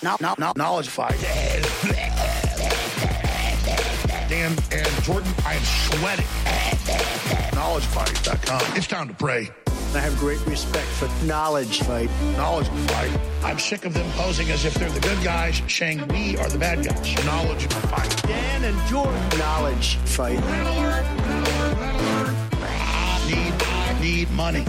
Knowledge fight. Dan and Jordan, I am sweating. KnowledgeFight.com. It's time to pray. I have great respect for Knowledge Fight. Knowledge Fight. I'm sick of them posing as if they're the good guys, saying we are the bad guys. Knowledge Fight. Dan and Jordan. Knowledge Fight. I need money.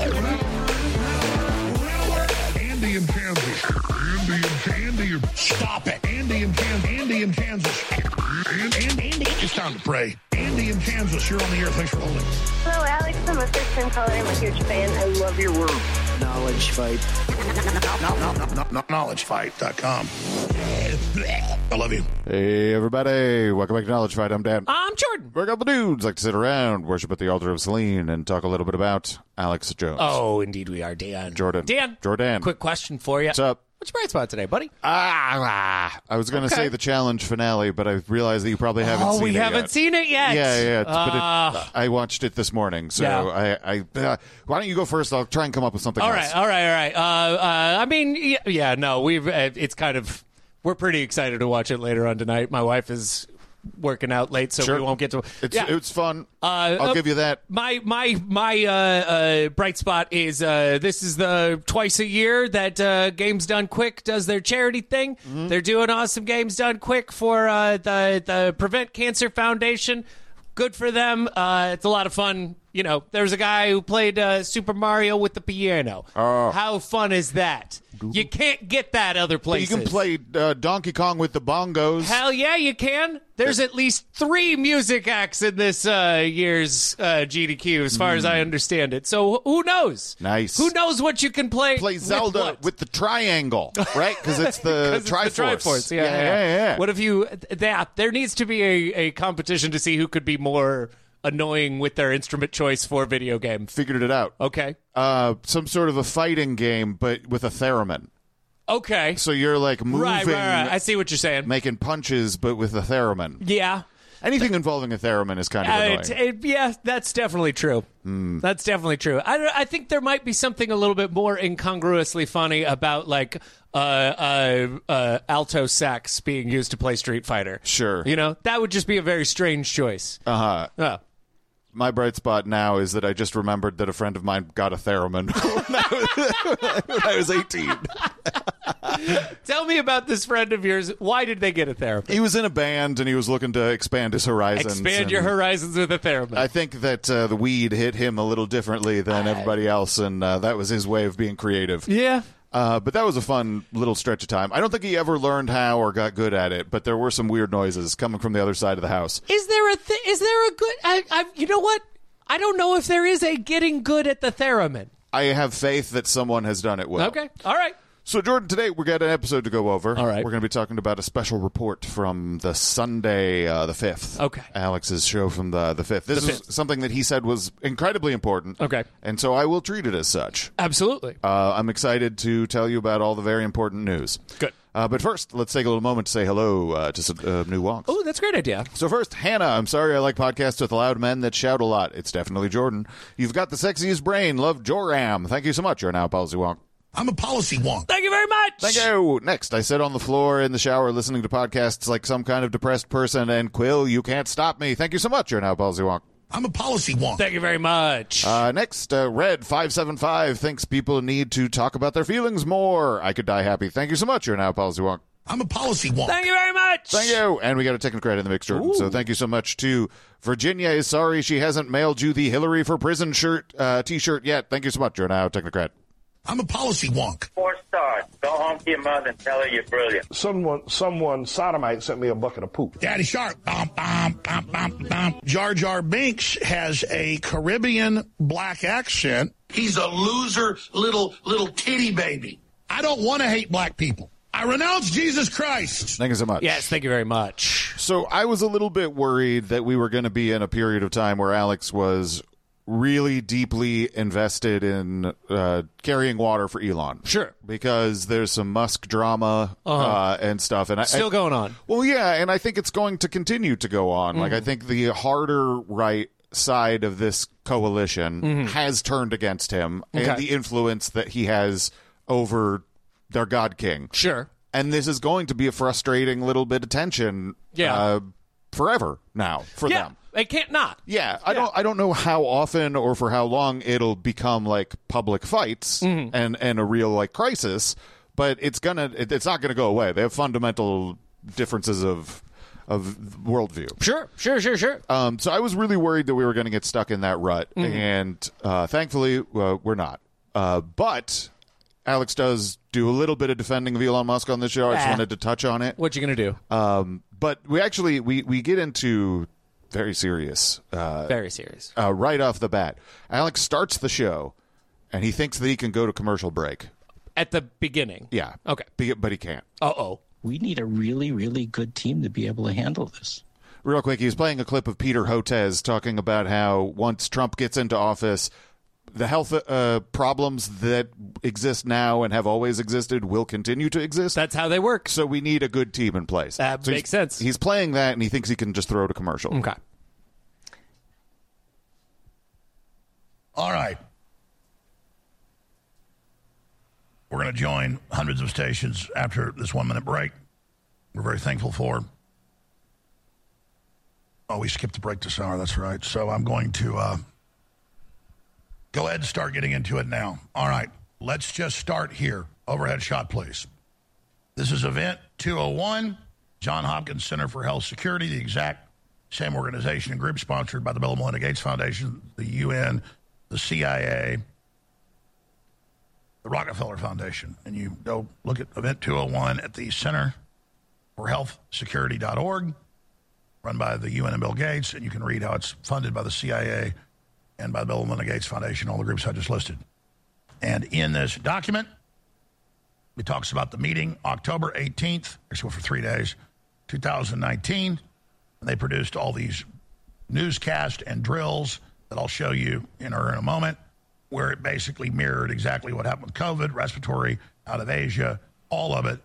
Andy in Kansas. Andy. Stop it. Andy in Kansas. Andy. It's time to pray. Andy in Kansas, you're on the air. Thanks for holding. Hello, Alex. I'm a first-time caller. I'm a huge fan. I love your work. Knowledge Fight. KnowledgeFight.com. I love you. Hey, everybody. Welcome back to Knowledge Fight. I'm Dan. I'm Jordan. We're a couple dudes like to sit around, worship at the altar of Selene, and talk a little bit about Alex Jones. Oh, indeed we are, Dan. Jordan. Jordan. Quick question for you. What's up? What's your bright spot today, buddy? I was going to say the challenge finale, but I realized that you probably haven't seen it yet. Oh, we haven't seen it yet. Yeah. But I watched it this morning, so Yeah. why don't you go first? I'll try and come up with something else. All right. I mean, no, it's kind of, we're pretty excited to watch it later on tonight. My wife is working out late, so Sure. we won't get to It's fun. I'll give you that. My bright spot is this is the twice a year that Games Done Quick does their charity thing. Mm-hmm. They're doing awesome Games Done Quick for the Prevent Cancer Foundation. Good for them. It's a lot of fun. You know, there's a guy who played Super Mario with the piano. Oh. How fun is that? You can't get that other places. You can play Donkey Kong with the bongos. Hell yeah, you can. There's at least 3 music acts in this year's GDQ, as far as I understand it. So who knows? Nice. Who knows what you can play? Play Zelda with the triangle, right? Because it's the 'Cause it's the Triforce. Yeah. What if you... There needs to be a competition to see who could be more annoying with their instrument choice for video game. Figured it out. Okay. Some sort of a fighting game, but with a theremin. Okay. So you're like moving, Right. I see what you're saying. making punches, but with a theremin. Yeah. Anything involving a theremin is kind of annoying. Yeah, that's definitely true. That's definitely true. I think there might be something a little bit more incongruously funny about like alto sax being used to play Street Fighter. Sure. You know, that would just be a very strange choice. Uh-huh. My bright spot now is that I just remembered that a friend of mine got a theremin when I was 18. Tell me about this friend of yours. Why did they get a theremin? He was in a band and he was looking to expand his horizons. Expand your horizons with a theremin. I think that the weed hit him a little differently than everybody else, and that was his way of being creative. Yeah. But that was a fun little stretch of time. I don't think he ever learned how or got good at it, but there were some weird noises coming from the other side of the house. Is there a good... you know what? I don't know if there is a getting good at the theremin. I have faith that someone has done it well. Okay. All right. So, Jordan, today we've got an episode to go over. All right. We're going to be talking about a special report from the Sunday, the 5th. Okay. Alex's show from the 5th. This is something that he said was incredibly important. Okay. And so I will treat it as such. Absolutely. I'm excited to tell you about all the very important news. Good. But first, let's take a little moment to say hello to some new wonks. Oh, that's a great idea. So first, Hannah, I'm sorry I like podcasts with loud men that shout a lot. It's definitely Jordan. You've got the sexiest brain. Love Joram. Thank you so much. You're now a policy wonk. I'm a policy wonk. Thank you very much. Thank you. Next, I sit on the floor in the shower listening to podcasts like some kind of depressed person, and Quill, you can't stop me. Thank you so much. You're now a policy wonk. I'm a policy wonk. Thank you very much. Next, Red575 thinks people need to talk about their feelings more. I could die happy. Thank you so much. You're now a policy wonk. I'm a policy wonk. Thank you very much. Thank you. And we got a technocrat in the mix, Jordan. Ooh. So thank you so much to Virginia is sorry she hasn't mailed you the Hillary for Prison T-shirt yet. Thank you so much. You're now a technocrat. I'm a policy wonk. 4 stars. Go home to your mother and tell her you're brilliant. Someone sodomite sent me a bucket of poop. Daddy Shark. Jar Jar Binks has a Caribbean black accent. He's a loser little titty baby. I don't want to hate black people. I renounce Jesus Christ. Thank you so much. Yes, thank you very much. So I was a little bit worried that we were going to be in a period of time where Alex was really deeply invested in carrying water for Elon. Sure. Because there's some Musk drama and stuff. And Still going on. Well, yeah, and I think it's going to continue to go on. Like, I think the harder right side of this coalition has turned against him and the influence that he has over their God King. Sure. And this is going to be a frustrating little bit of tension forever now for them. They can't not. Yeah, I don't know how often or for how long it'll become like public fights and a real like crisis, but it's not gonna go away. They have fundamental differences of worldview. Sure. So I was really worried that we were going to get stuck in that rut, and thankfully we're not. But Alex does do a little bit of defending of Elon Musk on this show. I just wanted to touch on it. What you gonna do? But we actually we get into very serious right off the bat. Alex starts the show, and he thinks that he can go to commercial break at the beginning. Yeah. Okay. But he can't. We need a really, really good team to be able to handle this. Real quick, he was playing a clip of Peter Hotez talking about how once Trump gets into office, the health problems that exist now and have always existed will continue to exist. That's how they work. So we need a good team in place. That makes sense. He's playing that, and he thinks he can just throw to commercial. Okay. All right. We're going to join hundreds of stations after this 1 minute break. We're very thankful for. Oh, we skipped the break this hour. That's right. So I'm going to go ahead and start getting into it now. All right. Let's just start here. Overhead shot, please. This is Event 201, Johns Hopkins Center for Health Security, the exact same organization and group sponsored by the Bill and Melinda Gates Foundation, the UN, the CIA, the Rockefeller Foundation. And you go look at Event 201 at the Center for Health Security.org, run by the UN and Bill Gates, and you can read how it's funded by the CIA and by the Bill and Melinda Gates Foundation, all the groups I just listed. And in this document, it talks about the meeting October 18th, actually for 3 days, 2019. And they produced all these newscasts and drills that I'll show you in a moment, where it basically mirrored exactly what happened with COVID, respiratory out of Asia, all of it.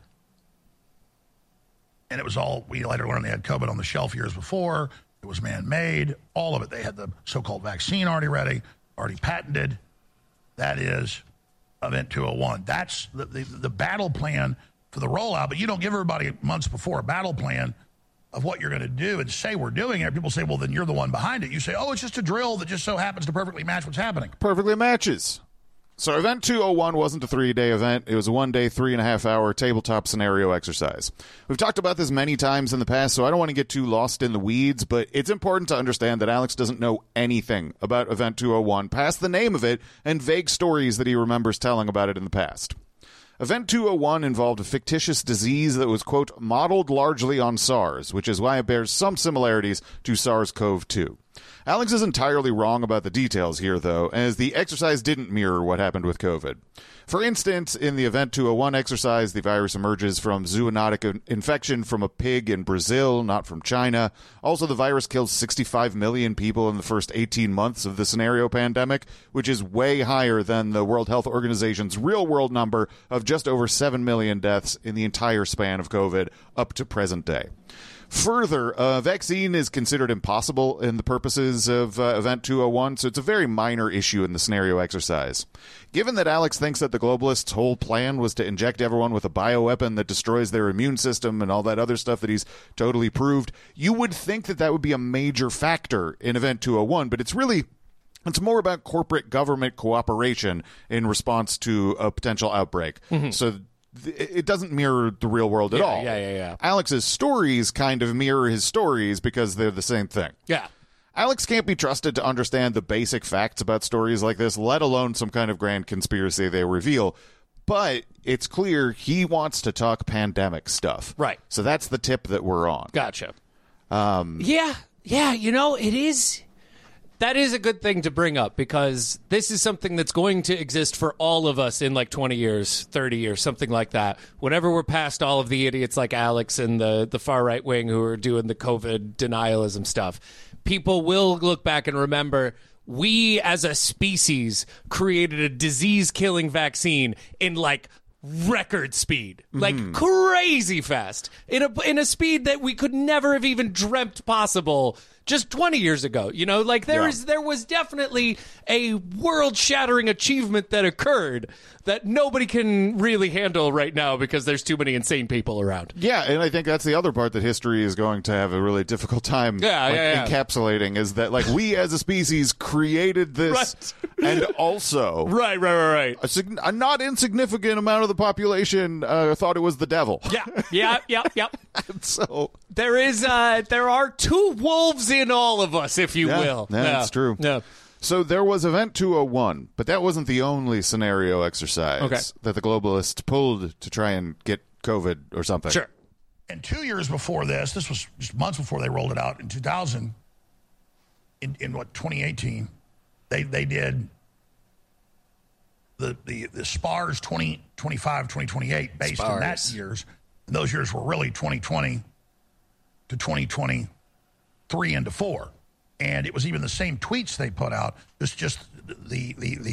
And it was all, we later learned they had COVID on the shelf years before. It was man-made, all of it. They had the so-called vaccine already ready, already patented. That is Event 201. That's the battle plan for the rollout, but you don't give everybody months before a battle plan of what you're going to do and say we're doing it. People say, well, then you're the one behind it. You say, oh, it's just a drill that just so happens to perfectly match what's happening. Perfectly matches. So Event 201 wasn't a 3-day event. It was a 1-day, 3.5-hour tabletop scenario exercise. We've talked about this many times in the past, so I don't want to get too lost in the weeds, but it's important to understand that Alex doesn't know anything about Event 201 past the name of it and vague stories that he remembers telling about it in the past. Event 201 involved a fictitious disease that was, quote, modeled largely on SARS, which is why it bears some similarities to SARS-CoV-2. Alex is entirely wrong about the details here, though, as the exercise didn't mirror what happened with COVID. For instance, in the Event 201 exercise, the virus emerges from zoonotic infection from a pig in Brazil, not from China. Also, the virus kills 65 million people in the first 18 months of the scenario pandemic, which is way higher than the World Health Organization's real-world number of just over 7 million deaths in the entire span of COVID up to present day. Further, a vaccine is considered impossible in the purposes of Event 201, so it's a very minor issue in the scenario exercise. Given that Alex thinks that the globalists' whole plan was to inject everyone with a bioweapon that destroys their immune system and all that other stuff that he's totally proved, you would think that that would be a major factor in Event 201, but it's more about corporate government cooperation in response to a potential outbreak. Mm-hmm. So it doesn't mirror the real world at all. Yeah. Alex's stories kind of mirror his stories because they're the same thing. Yeah. Alex can't be trusted to understand the basic facts about stories like this, let alone some kind of grand conspiracy they reveal. But it's clear he wants to talk pandemic stuff. Right. So that's the tip that we're on. Gotcha. Yeah, it is. That is a good thing to bring up because this is something that's going to exist for all of us in like 20 years, 30 years, something like that. Whenever we're past all of the idiots like Alex and the far right wing who are doing the COVID denialism stuff, people will look back and remember we as a species created a disease-killing vaccine in like record speed, like crazy fast, in a speed that we could never have even dreamt possible just 20 years ago. You know, like there was definitely a world-shattering achievement that occurred that nobody can really handle right now because there's too many insane people around. Yeah, and I think that's the other part that history is going to have a really difficult time encapsulating, is that like we as a species created this and also right. A not insignificant amount of the population thought it was the devil. Yeah. So there are two wolves in all of us, if you will. That's true. Yeah. So there was Event 201, but that wasn't the only scenario exercise that the globalists pulled to try and get COVID or something. Sure. And 2 years before this was just months before they rolled it out in 2000, in 2018, they did the SPARS 2025, 2028 based on that years. And those years were really 2020 to 2023 and to 4. And it was even the same tweets they put out. Just the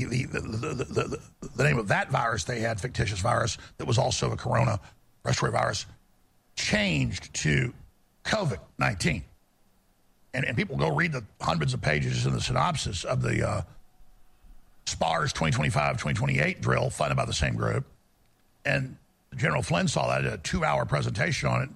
name of that virus they had, fictitious virus, that was also a corona respiratory virus, changed to COVID-19. And people go read the hundreds of pages in the synopsis of the SPARS 2025, 2028 drill funded by the same group. And General Flynn saw that, did a 2-hour presentation on it,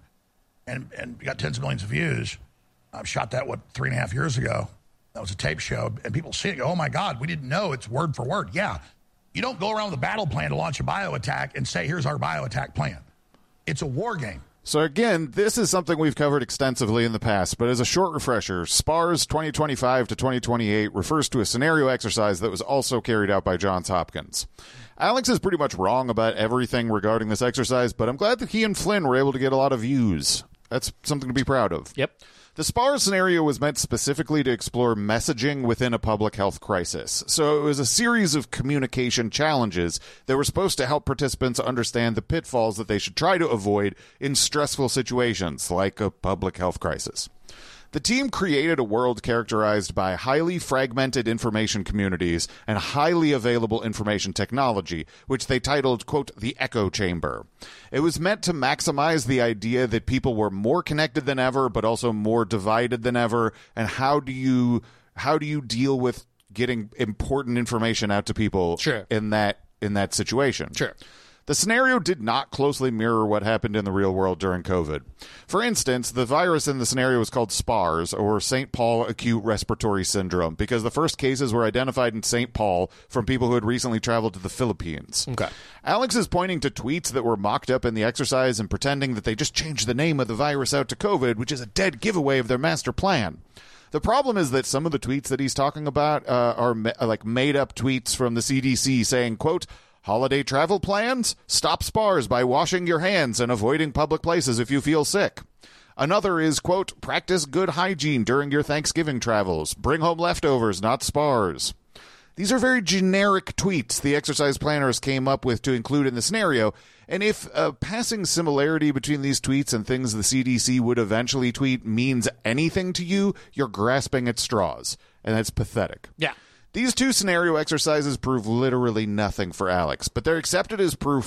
and got tens of millions of views. I've shot that, 3.5 years ago. That was a tape show. And people see it and go, oh, my God, we didn't know. It's word for word. Yeah. You don't go around with a battle plan to launch a bioattack and say, here's our bioattack plan. It's a war game. So, again, this is something we've covered extensively in the past, but as a short refresher, SPARS 2025 to 2028 refers to a scenario exercise that was also carried out by Johns Hopkins. Alex is pretty much wrong about everything regarding this exercise, but I'm glad that he and Flynn were able to get a lot of views. That's something to be proud of. Yep. The SPARS scenario was meant specifically to explore messaging within a public health crisis. So it was a series of communication challenges that were supposed to help participants understand the pitfalls that they should try to avoid in stressful situations like a public health crisis. The team created a world characterized by highly fragmented information communities and highly available information technology, which they titled, quote, the echo chamber. It was meant to maximize the idea that people were more connected than ever, but also more divided than ever. And how do you deal with getting important information out to people in that situation? Sure. The scenario did not closely mirror what happened in the real world during COVID. For instance, the virus in the scenario was called SPARS, or St. Paul Acute Respiratory Syndrome, because the first cases were identified in St. Paul from people who had recently traveled to the Philippines. Okay. Alex is pointing to tweets that were mocked up in the exercise and pretending that they just changed the name of the virus out to COVID, which is a dead giveaway of their master plan. The problem is that some of the tweets that he's talking about are made-up tweets from the CDC saying, quote, holiday travel plans? Stop SPARS by washing your hands and avoiding public places if you feel sick. Another is, quote, practice good hygiene during your Thanksgiving travels. Bring home leftovers, not SPARS. These are very generic tweets the exercise planners came up with to include in the scenario, and if a passing similarity between these tweets and things the CDC would eventually tweet means anything to you, you're grasping at straws, and that's pathetic. Yeah. These two scenario exercises prove literally nothing for Alex, but they're accepted as proof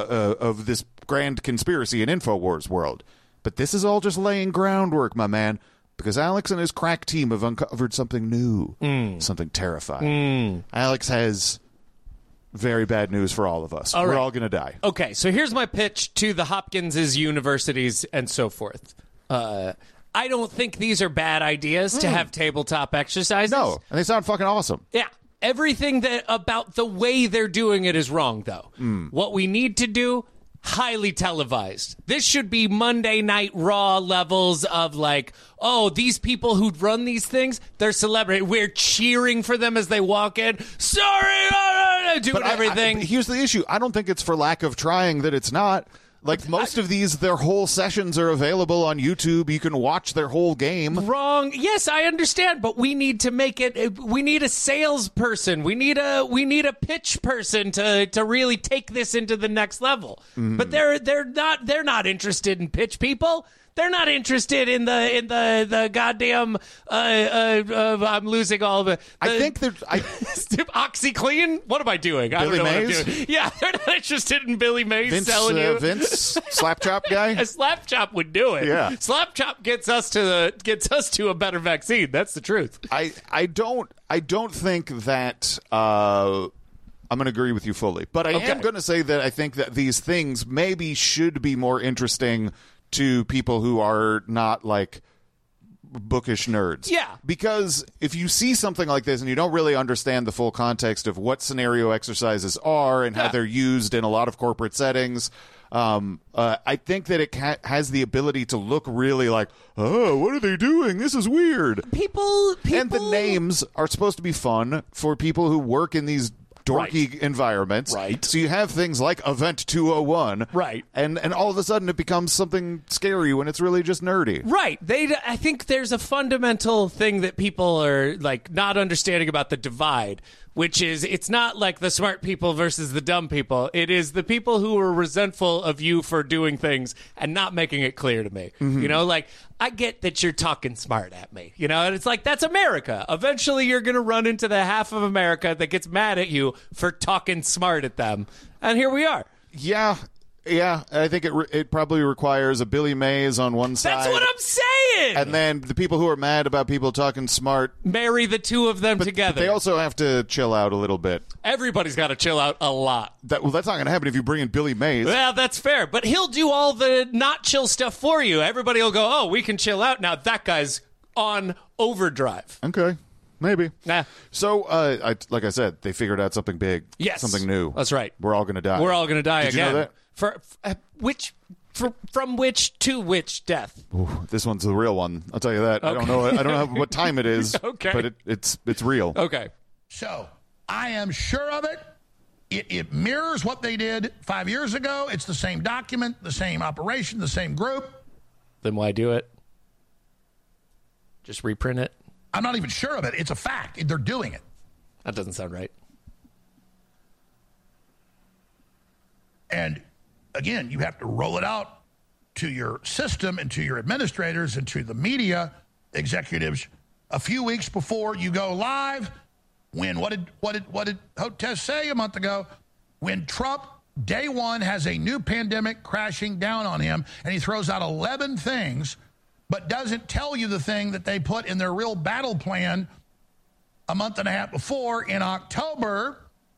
of this grand conspiracy in InfoWars world. But this is all just laying groundwork, my man, because Alex and his crack team have uncovered something new, something terrifying. Alex has very bad news for all of us. We're all going to die. Okay, so here's my pitch to the Hopkins' universities and so forth. I don't think these are bad ideas to have tabletop exercises. No, and they sound fucking awesome. Yeah. Everything about the way they're doing it is wrong, though. What we need to do, highly televised. This should be Monday Night Raw levels of like, oh, these people who run these things, they're celebrity. We're cheering for them as they walk in. Sorry, doing everything. Here's the issue. I don't think it's for lack of trying that it's not. Like, most of these, their whole sessions are available on YouTube. You can watch their whole game. Wrong. Yes, I understand, but we need to make it. We need a salesperson. We need a pitch person to really take this into the next level. But they're not interested in pitch people. They're not interested in the goddamn. I'm losing all the. I think they're. OxyClean. What am I doing? I don't know Mays? what I'm doing. Yeah, they're not interested in Billy Mays selling you. Vince Slapchop guy. A Slapchop would do it. Yeah, Slapchop gets us to a better vaccine. That's the truth. I don't think that. I'm going to agree with you fully, but I am going to say that I think that these things maybe should be more interesting to people who are not like bookish nerds. Yeah. Because if you see something like this and you don't really understand the full context of what scenario exercises are and how they're used in a lot of corporate settings, I think that it has the ability to look really like, oh, what are they doing? This is weird. People. And the names are supposed to be fun for people who work in these dorky environments. Right. So you have things like Event 201. Right. And all of a sudden it becomes something scary when it's really just nerdy. Right. I think there's a fundamental thing that people are like not understanding about the divide, which is it's not like the smart people versus the dumb people. It is the people who are resentful of you for doing things and not making it clear to me. Mm-hmm. You know, like, I get that you're talking smart at me, you know, and it's like, that's America. Eventually you're going to run into the half of America that gets mad at you for talking smart at them. And here we are. Yeah. Yeah, I think it probably requires a Billy Mays on one side. That's what I'm saying! And then the people who are mad about people talking smart... marry the two of them together. But they also have to chill out a little bit. Everybody's got to chill out a lot. That's not going to happen if you bring in Billy Mays. Well, that's fair. But he'll do all the not chill stuff for you. Everybody will go, oh, we can chill out now. That guy's on overdrive. Okay. Maybe. Nah. So, like I said, they figured out something big. Yes. Something new. That's right. We're all going to die. We're all going to die Did again. You know that? From which to which death? Ooh, this one's the real one. I'll tell you that. Okay. I don't know what time it is. Okay. But it's real. Okay. So I am sure of it. It mirrors what they did 5 years ago. It's the same document, the same operation, the same group. Then why do it? Just reprint it? I'm not even sure of it. It's a fact. They're doing it. That doesn't sound right. And again, you have to roll it out to your system and to your administrators and to the media executives a few weeks before you go live. When what did Hotez say a month ago? When Trump, day one, has a new pandemic crashing down on him, and he throws out 11 things, but doesn't tell you the thing that they put in their real battle plan a month and a half before in October,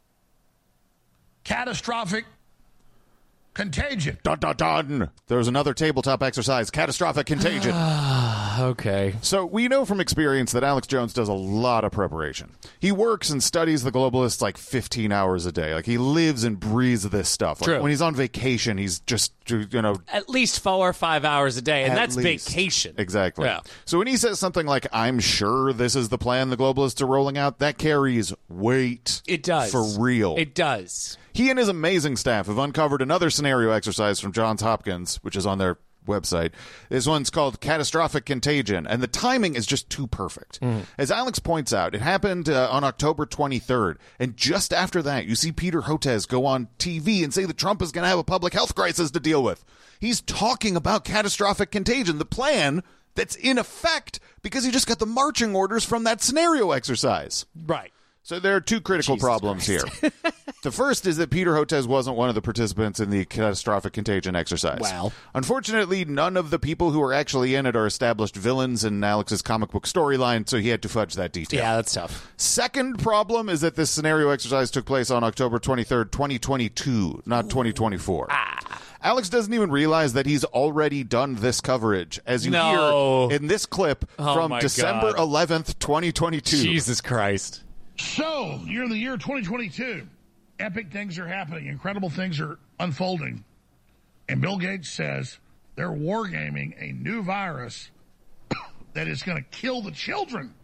catastrophic contagion. Dun, dun, dun. There's another tabletop exercise, catastrophic contagion. Okay. So we know from experience that Alex Jones does a lot of preparation. He works and studies the globalists like 15 hours a day. Like he lives and breathes this stuff. Like, True. when he's on vacation, he's just, at least 4 or 5 hours a day, and that's vacation. Exactly. Yeah. So when he says something like, I'm sure this is the plan the globalists are rolling out, that carries weight. It does. For real. It does. He and his amazing staff have uncovered another scenario exercise from Johns Hopkins, which is on their website. This one's called Catastrophic Contagion, and the timing is just too perfect. As Alex points out, it happened on October 23rd, and just after that, you see Peter Hotez go on TV and say that Trump is going to have a public health crisis to deal with. He's talking about catastrophic contagion, the plan that's in effect because he just got the marching orders from that scenario exercise. Right. So there are two critical problems here. The first is that Peter Hotez wasn't one of the participants in the catastrophic contagion exercise. Wow. Unfortunately, none of the people who are actually in it are established villains in Alex's comic book storyline, so he had to fudge that detail. Yeah, that's tough. Second problem is that this scenario exercise took place on October 23rd, 2022, not 2024. Alex doesn't even realize that he's already done this coverage, as you hear in this clip from December 11th, 2022. Jesus Christ. So, you're in the year 2022. Epic things are happening. Incredible things are unfolding. And Bill Gates says they're wargaming a new virus that is going to kill the children.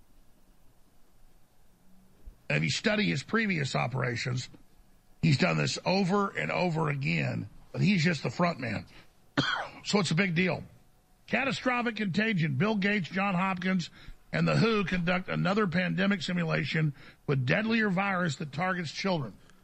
And if you study his previous operations, he's done this over and over again, but he's just the front man. So it's a big deal. Catastrophic contagion. Bill Gates, Johns Hopkins, and the WHO conduct another pandemic simulation with deadlier virus that targets children.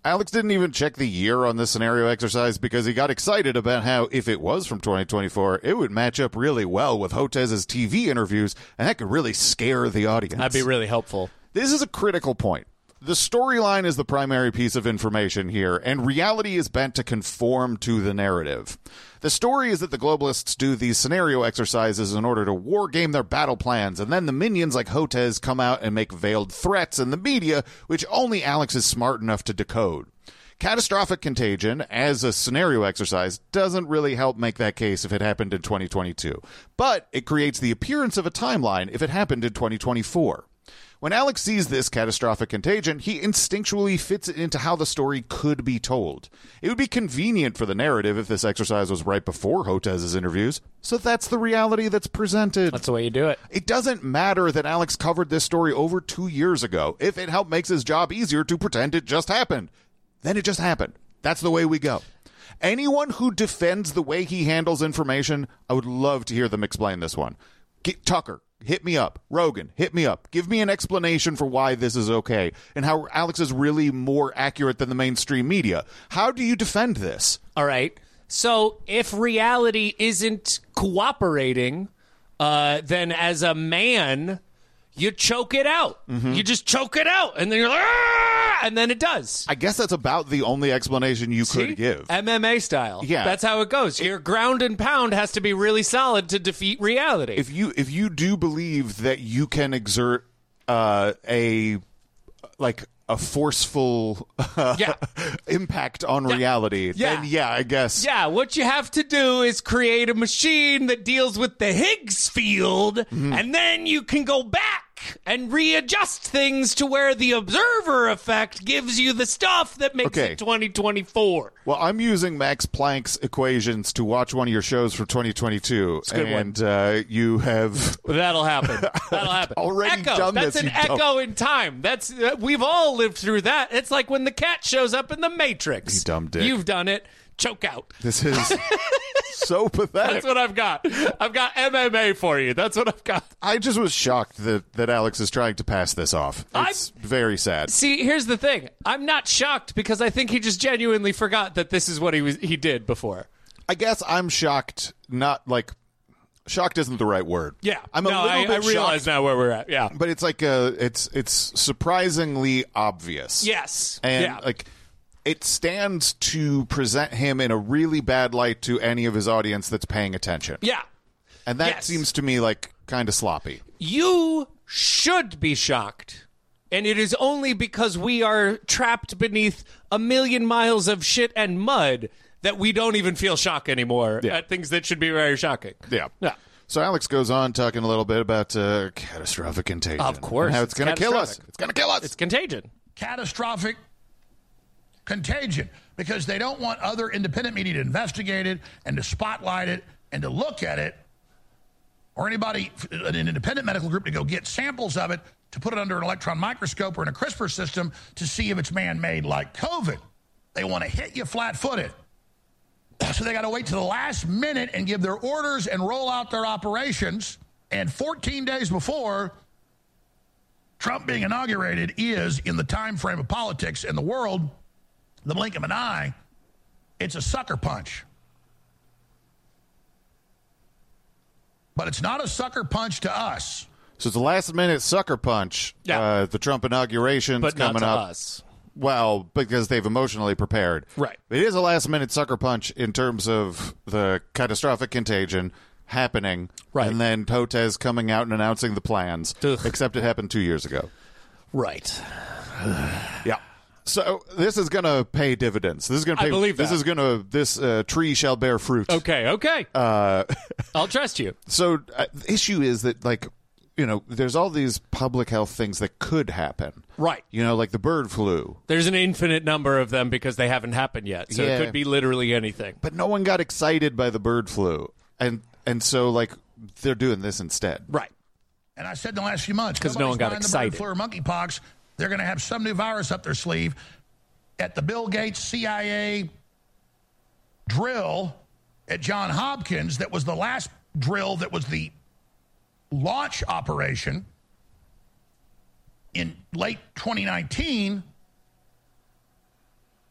Alex didn't even check the year on this scenario exercise because he got excited about how, if it was from 2024, it would match up really well with Hotez's TV interviews, and that could really scare the audience. That'd be really helpful. This is a critical point. The storyline is the primary piece of information here, and reality is bent to conform to the narrative. The story is that the globalists do these scenario exercises in order to wargame their battle plans, and then the minions like Hotez come out and make veiled threats in the media, which only Alex is smart enough to decode. Catastrophic contagion, as a scenario exercise, doesn't really help make that case if it happened in 2022. But it creates the appearance of a timeline if it happened in 2024. When Alex sees this catastrophic contagion, he instinctually fits it into how the story could be told. It would be convenient for the narrative if this exercise was right before Hotez's interviews, so that's the reality that's presented. That's the way you do it. It doesn't matter that Alex covered this story over 2 years ago. If it helped makes his job easier to pretend it just happened, then it just happened. That's the way we go. Anyone who defends the way he handles information, I would love to hear them explain this one. Tucker, hit me up. Rogan, hit me up. Give me an explanation for why this is okay and how Alex is really more accurate than the mainstream media. How do you defend this? All right. So if reality isn't cooperating, then as a man, you choke it out. Mm-hmm. You just choke it out, and then you're like, ah! And then it does. I guess that's about the only explanation you could give. MMA style. Yeah. That's how it goes. Your ground and pound has to be really solid to defeat reality. If you do believe that you can exert a forceful impact on reality, then I guess. Yeah, what you have to do is create a machine that deals with the Higgs field, and then you can go back and readjust things to where the observer effect gives you the stuff that makes it 2024. Well, I'm using Max Planck's equations to watch one of your shows for 2022, and you have... That'll happen. That'll happen. Already echo. done That's this. That's an echo in time. That's we've all lived through that. It's like when the cat shows up in the Matrix. You dumb dick. You've done it. Choke out. This is so pathetic. That's what I've got. I've got MMA for you. That's what I've got. I just was shocked that Alex is trying to pass this off. It's very sad. See, here's the thing. I'm not shocked because I think he just genuinely forgot that this is what he did before. I guess I'm shocked. Not like shocked isn't the right word. Yeah, I'm a little bit I realize shocked, now where we're at. Yeah, but it's like it's surprisingly obvious. Yes, and it stands to present him in a really bad light to any of his audience that's paying attention. Yeah. And that seems to me like kind of sloppy. You should be shocked. And it is only because we are trapped beneath a million miles of shit and mud that we don't even feel shock anymore at things that should be very shocking. Yeah. So Alex goes on talking a little bit about catastrophic contagion. Of course. And how it's going to kill us. It's going to kill us. It's contagion. Catastrophic contagion, because they don't want other independent media to investigate it and to spotlight it and to look at it, or anybody, an independent medical group, to go get samples of it to put it under an electron microscope or in a CRISPR system to see if it's man-made like COVID. They want to hit you flat-footed. So they got to wait to the last minute and give their orders and roll out their operations. And 14 days before Trump being inaugurated is, in the time frame of politics in the world, the blink of an eye, it's a sucker punch. But it's not a sucker punch to us. So it's a last-minute sucker punch. Yeah. The Trump inauguration's but not coming to up. us. Well, because they've emotionally prepared. Right. It is a last-minute sucker punch in terms of the catastrophic contagion happening. Right. And then Hotez coming out and announcing the plans. Ugh. Except it happened 2 years ago. Right. Yeah. So this is going to pay dividends. This is going to pay. I believe that. This tree shall bear fruit. Okay. I'll trust you. So the issue is that, there's all these public health things that could happen. Right. Like the bird flu. There's an infinite number of them because they haven't happened yet. So it could be literally anything. But no one got excited by the bird flu. And so, they're doing this instead. Right. And I said in the last few months, because no one got excited. The bird flu or monkeypox, they're going to have some new virus up their sleeve. At the Bill Gates CIA drill at Johns Hopkins, that was the last drill that was the launch operation in late 2019,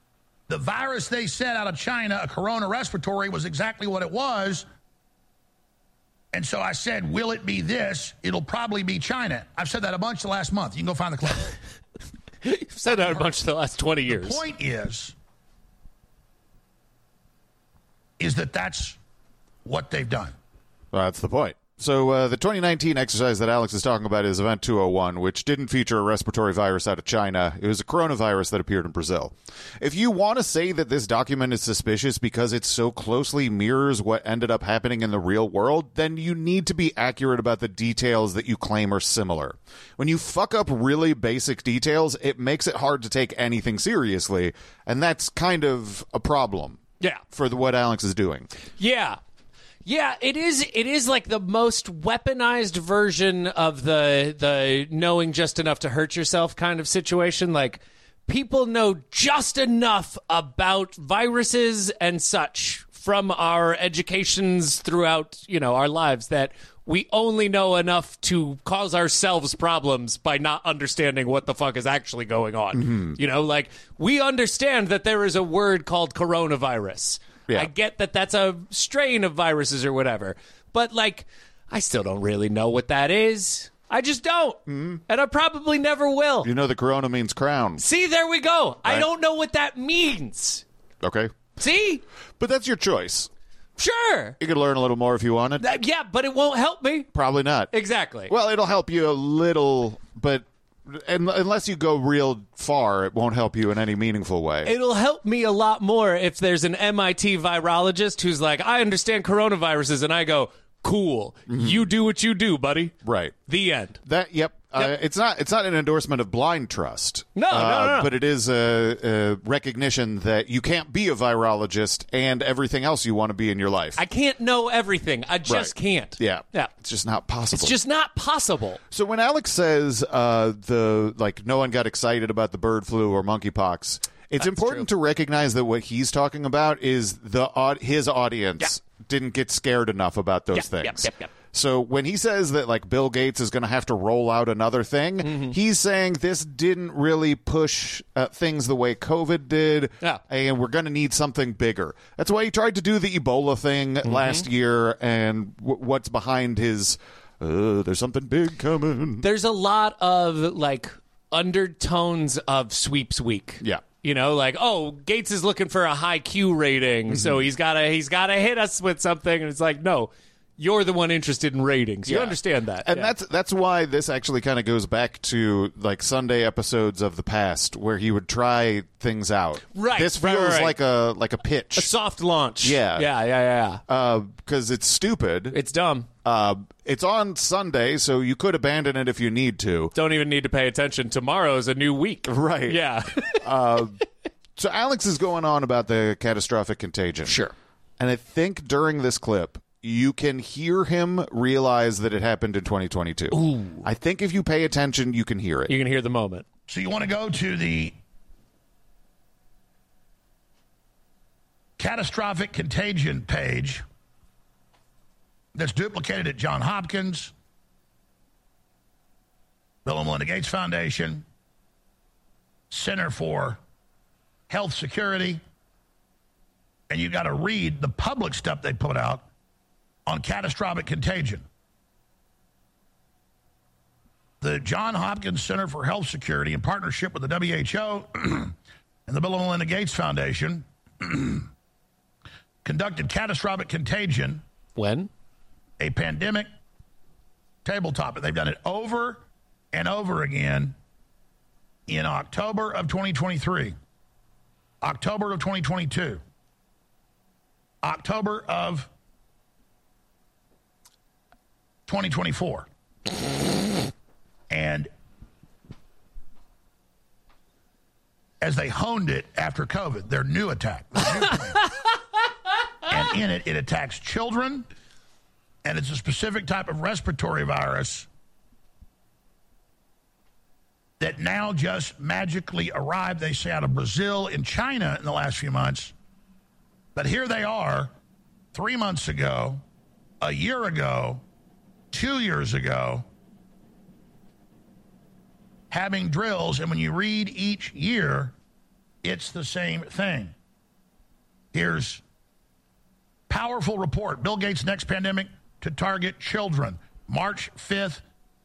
The virus they said out of China, a corona respiratory, was exactly what it was. And so I said, will it be this? It'll probably be China. I've said that a bunch the last month. You can go find the clip. You've said that a bunch the last 20 years. The point is that that's what they've done. Well, that's the point. So the 2019 exercise that Alex is talking about is Event 201, which didn't feature a respiratory virus out of China. It was a coronavirus that appeared in Brazil. If you want to say that this document is suspicious because it so closely mirrors what ended up happening in the real world, then you need to be accurate about the details that you claim are similar. When you fuck up really basic details, it makes it hard to take anything seriously, and that's kind of a problem. Yeah. For what Alex is doing. Yeah. Yeah, it is like the most weaponized version of the knowing just enough to hurt yourself kind of situation. Like, people know just enough about viruses and such from our educations throughout, our lives that we only know enough to cause ourselves problems by not understanding what the fuck is actually going on. Like, we understand that there is a word called coronavirus. Yeah. I get that that's a strain of viruses or whatever. But, I still don't really know what that is. I just don't. And I probably never will. You know the corona means crown. See, there we go. Right? I don't know what that means. Okay. See? But that's your choice. Sure. You could learn a little more if you wanted. Yeah, but it won't help me. Probably not. Exactly. Well, it'll help you a little, but unless you go real far, it won't help you in any meaningful way. It'll help me a lot more if there's an MIT virologist who's like, I understand coronaviruses, and I go, cool. You do what you do, buddy. Right. The end. Yep. It's not an endorsement of blind trust. No. But it is a recognition that you can't be a virologist and everything else you want to be in your life. I can't know everything. I just can't. Yeah. It's just not possible. It's just not possible. So when Alex says no one got excited about the bird flu or monkeypox, it's important to recognize that what he's talking about is his audience didn't get scared enough about those things. Yep. So when he says that Bill Gates is going to have to roll out another thing, he's saying this didn't really push things the way COVID did, and we're going to need something bigger. That's why he tried to do the Ebola thing last year, and what's behind his there's something big coming. There's a lot of undertones of sweeps week. Yeah. Gates is looking for a high Q rating, so he's gotta hit us with something, and it's like, no. You're the one interested in ratings. You understand that. And that's why this actually kind of goes back to Sunday episodes of the past where he would try things out. Right. This feels like a pitch. A soft launch. Yeah. Yeah. Because it's stupid. It's dumb. It's on Sunday, so you could abandon it if you need to. Don't even need to pay attention. Tomorrow's a new week. Right. Yeah. So Alex is going on about the catastrophic contagion. Sure. And I think during this clip, you can hear him realize that it happened in 2022. Ooh. I think if you pay attention, you can hear it. You can hear the moment. So you want to go to the catastrophic contagion page that's duplicated at Johns Hopkins, Bill and Melinda Gates Foundation, Center for Health Security, and you got to read the public stuff they put out on catastrophic contagion. The Johns Hopkins Center for Health Security, in partnership with the WHO and the Bill and Melinda Gates Foundation, conducted catastrophic contagion. When? A pandemic tabletop. They've done it over and over again in October of 2023, October of 2022, October of 2024. And as they honed it after COVID, their new attack. And in it attacks children, and it's a specific type of respiratory virus that now just magically arrived, they say, out of Brazil and China in the last few months. But here they are 3 months ago, a year ago, 2 years ago, having drills, and when you read each year, it's the same thing. Here's powerful report. Bill Gates' next pandemic to target children. March 5th,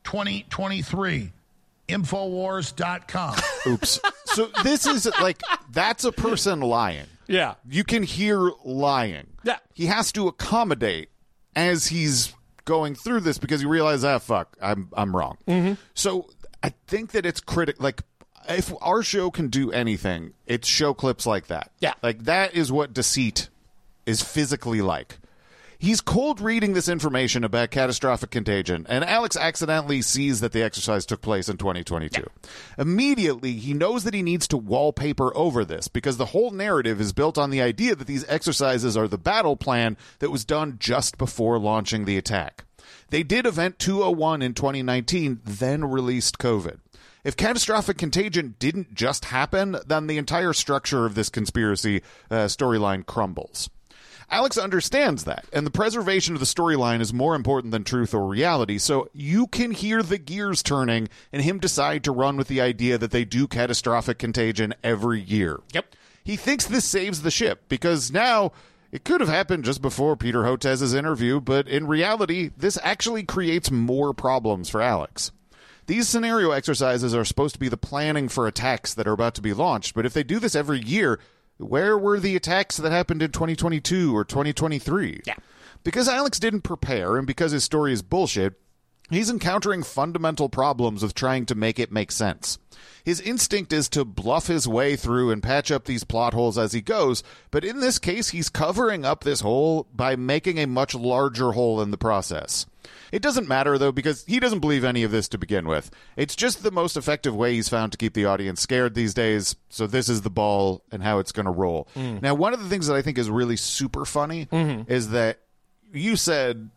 2023. Infowars.com. Oops. So this is like, that's a person lying. Yeah. You can hear lying. Yeah. He has to accommodate as he's going through this because he realizes, fuck, I'm wrong. Mm-hmm. So I think that it's like, if our show can do anything, it's show clips like that. Yeah. Like, that is what deceit is physically like. He's cold reading this information about catastrophic contagion, and Alex accidentally sees that the exercise took place in 2022. Yeah. Immediately, he knows that he needs to wallpaper over this because the whole narrative is built on the idea that these exercises are the battle plan that was done just before launching the attack. They did Event 201 in 2019, then released COVID. If catastrophic contagion didn't just happen, then the entire structure of this conspiracy storyline crumbles. Alex understands that, and the preservation of the storyline is more important than truth or reality, so you can hear the gears turning and him decide to run with the idea that they do catastrophic contagion every year. Yep. He thinks this saves the ship, because now it could have happened just before Peter Hotez's interview, but in reality, this actually creates more problems for Alex. These scenario exercises are supposed to be the planning for attacks that are about to be launched, but if they do this every year, where were the attacks that happened in 2022 or 2023? Yeah. Because Alex didn't prepare and because his story is bullshit, he's encountering fundamental problems with trying to make it make sense. His instinct is to bluff his way through and patch up these plot holes as he goes, but in this case, he's covering up this hole by making a much larger hole in the process. It doesn't matter, though, because he doesn't believe any of this to begin with. It's just the most effective way he's found to keep the audience scared these days, so this is the ball and how it's going to roll. Now, one of the things that I think is really super funny is that you said,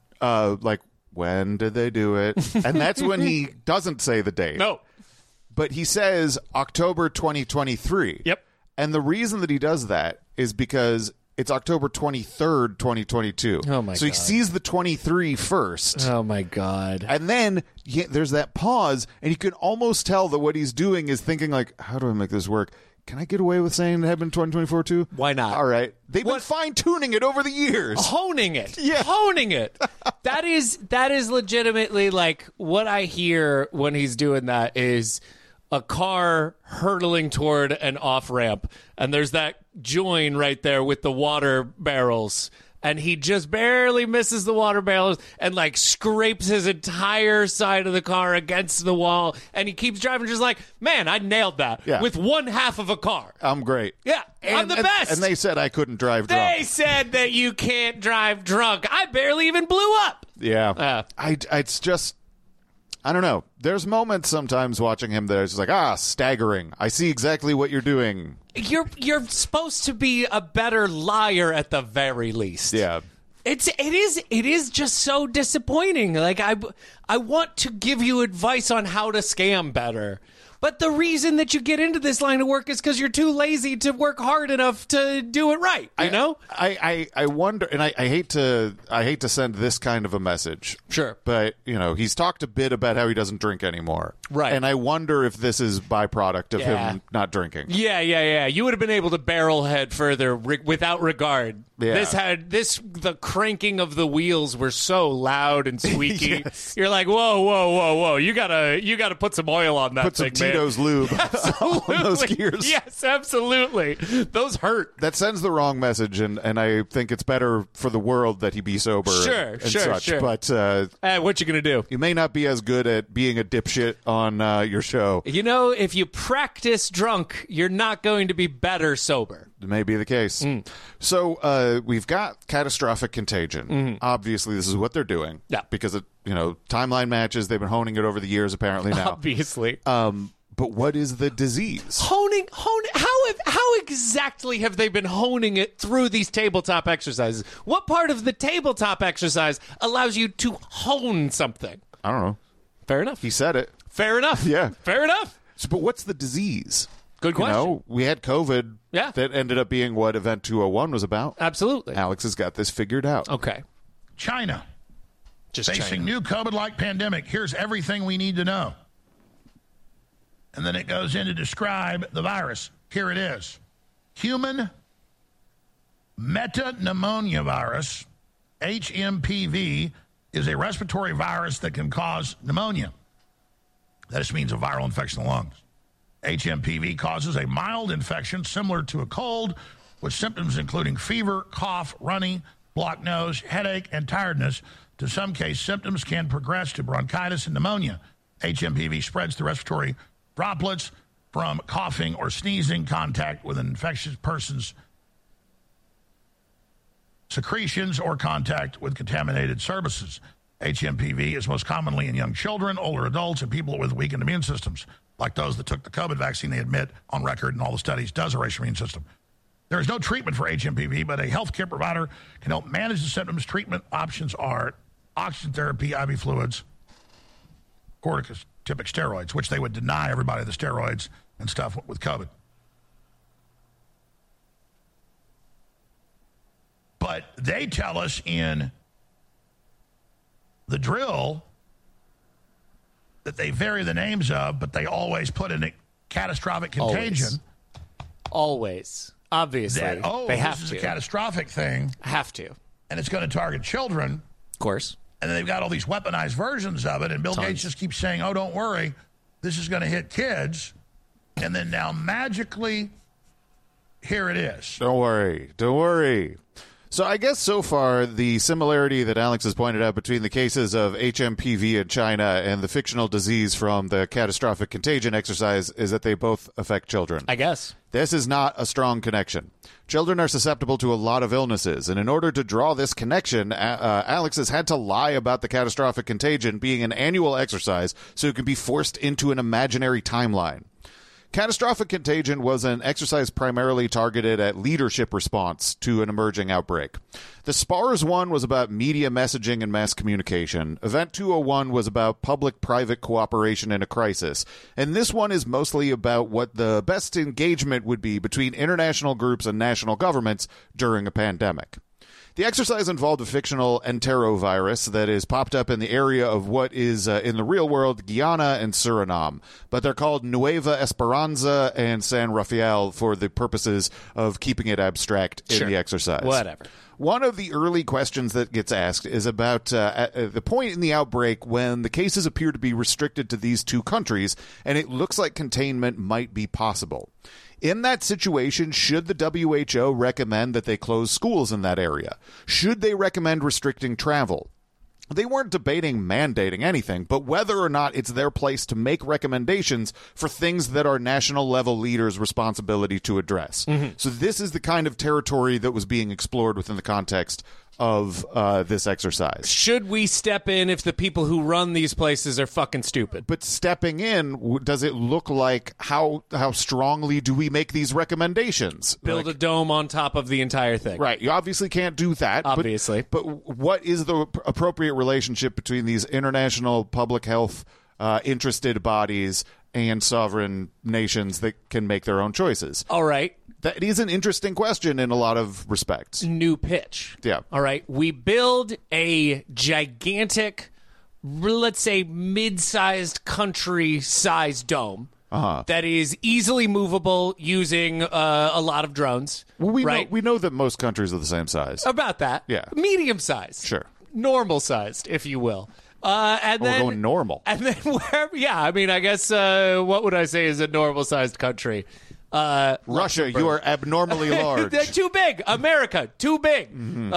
when did they do it? And that's when he doesn't say the date. No. But he says October 2023. Yep. And the reason that he does that is because it's October 23rd, 2022. Oh, my God. So he sees the 23 first. Oh, my God. And then there's that pause, and you can almost tell that what he's doing is thinking, like, how do I make this work? Can I get away with saying it happened in 2024 too? Why not? All right. They've been fine-tuning it over the years. Honing it. Yeah. Honing it. That is legitimately, like, what I hear when he's doing that is a car hurtling toward an off-ramp, and there's that join right there with the water barrels, and he just barely misses the water barrels and, like, scrapes his entire side of the car against the wall, and he keeps driving just like, man, I nailed that with one half of a car. I'm great. Yeah, I'm the best. And they said I couldn't drive drunk. They said that you can't drive drunk. I barely even blew up. Yeah. It's just, I don't know. There's moments sometimes watching him that it's just like, staggering. I see exactly what you're doing. You're supposed to be a better liar at the very least. Yeah. It is just so disappointing. Like, I want to give you advice on how to scam better. But the reason that you get into this line of work is because you're too lazy to work hard enough to do it right. You know? I wonder, and I hate to send this kind of a message. Sure. But, he's talked a bit about how he doesn't drink anymore. Right. And I wonder if this is byproduct of him not drinking. Yeah. You would have been able to barrel head further without regard. Yeah. The cranking of the wheels were so loud and squeaky. Yes. You're like, whoa. You gotta put some oil on that thing, man. Tito's lube on those gears. Yes, absolutely. Those hurt. That sends the wrong message, and I think it's better for the world that he be sober and such. Sure. But what you gonna do? You may not be as good at being a dipshit on your show. If you practice drunk, you're not going to be better sober. It may be the case. So we've got catastrophic contagion. Obviously, this is what they're doing. Yeah. Because timeline matches. They've been honing it over the years, apparently now. Obviously. But what is the disease? Honing. How exactly have they been honing it through these tabletop exercises? What part of the tabletop exercise allows you to hone something? I don't know. Fair enough. He said it. Fair enough. Yeah. Fair enough. So, but what's the disease? Good question. We had COVID. Yeah. That ended up being what Event 201 was about. Absolutely. Alex has got this figured out. Okay. China. Just facing China. new COVID-like pandemic. Here's everything we need to know. And then it goes in to describe the virus. Here it is. Human metapneumonia virus, HMPV, is a respiratory virus that can cause pneumonia. That just means a viral infection of the lungs. HMPV causes a mild infection similar to a cold, with symptoms including fever, cough, runny, blocked nose, headache, and tiredness. To some case, symptoms can progress to bronchitis and pneumonia. HMPV spreads through respiratory droplets from coughing or sneezing, contact with an infectious person's secretions, or contact with contaminated surfaces. HMPV is most commonly in young children, older adults, and people with weakened immune systems, like those that took the COVID vaccine. They admit on record in all the studies does erase your immune system. There is no treatment for HMPV, but a healthcare provider can help manage the symptoms. Treatment options are oxygen therapy, IV fluids, corticosteroids, steroids, which they would deny everybody the steroids and stuff with COVID. But they tell us in the drill that they vary the names of, but they always put in a catastrophic contagion. Always. Obviously. That, they have this to. is a catastrophic thing. Have to. And it's going to target children. Of course. And then they've got all these weaponized versions of it. And Bill Gates just keeps saying, oh, don't worry, this is going to hit kids. And then now magically, here it is. Don't worry. Don't worry. So I guess so far the similarity that Alex has pointed out between the cases of HMPV in China and the fictional disease from the catastrophic contagion exercise is that they both affect children. I guess. This is not a strong connection. Children are susceptible to a lot of illnesses, and in order to draw this connection, Alex has had to lie about the catastrophic contagion being an annual exercise so it can be forced into an imaginary timeline. Catastrophic contagion was an exercise primarily targeted at leadership response to an emerging outbreak. The SPARS one was about media messaging and mass communication. Event 201 was about public-private cooperation in a crisis. And this one is mostly about what the best engagement would be between international groups and national governments during a pandemic. The exercise involved a fictional enterovirus that is popped up in the area of what is, in the real world, Guyana and Suriname. But they're called Nueva Esperanza and San Rafael for the purposes of keeping it abstract in the exercise. Whatever. One of the early questions that gets asked is about the point in the outbreak when the cases appear to be restricted to these two countries, and it looks like containment might be possible. In that situation, should the WHO recommend that they close schools in that area? Should they recommend restricting travel? They weren't debating mandating anything, but whether or not it's their place to make recommendations for things that are national level leaders' responsibility to address. Mm-hmm. So this is the kind of territory that was being explored within the context of this exercise. Should we step in if the people who run these places are fucking stupid? But stepping in, does it look like how strongly do we make these recommendations? Build a dome on top of the entire thing. Right. You obviously can't do that. Obviously. But what is the appropriate relationship between these international public health interested bodies and sovereign nations that can make their own choices? All right. That is an interesting question in a lot of respects. New pitch. Yeah. All right. We build a gigantic, let's say mid-sized country-sized dome that is easily movable using a lot of drones. Well, we right? know that most countries are the same size. About that. Yeah. Medium-sized. Sure. Normal-sized, if you will. And we're going normal. And then wherever, yeah, I mean, I guess what would I say is a normal-sized country? Russia, you are abnormally large. They're too big. America, too big.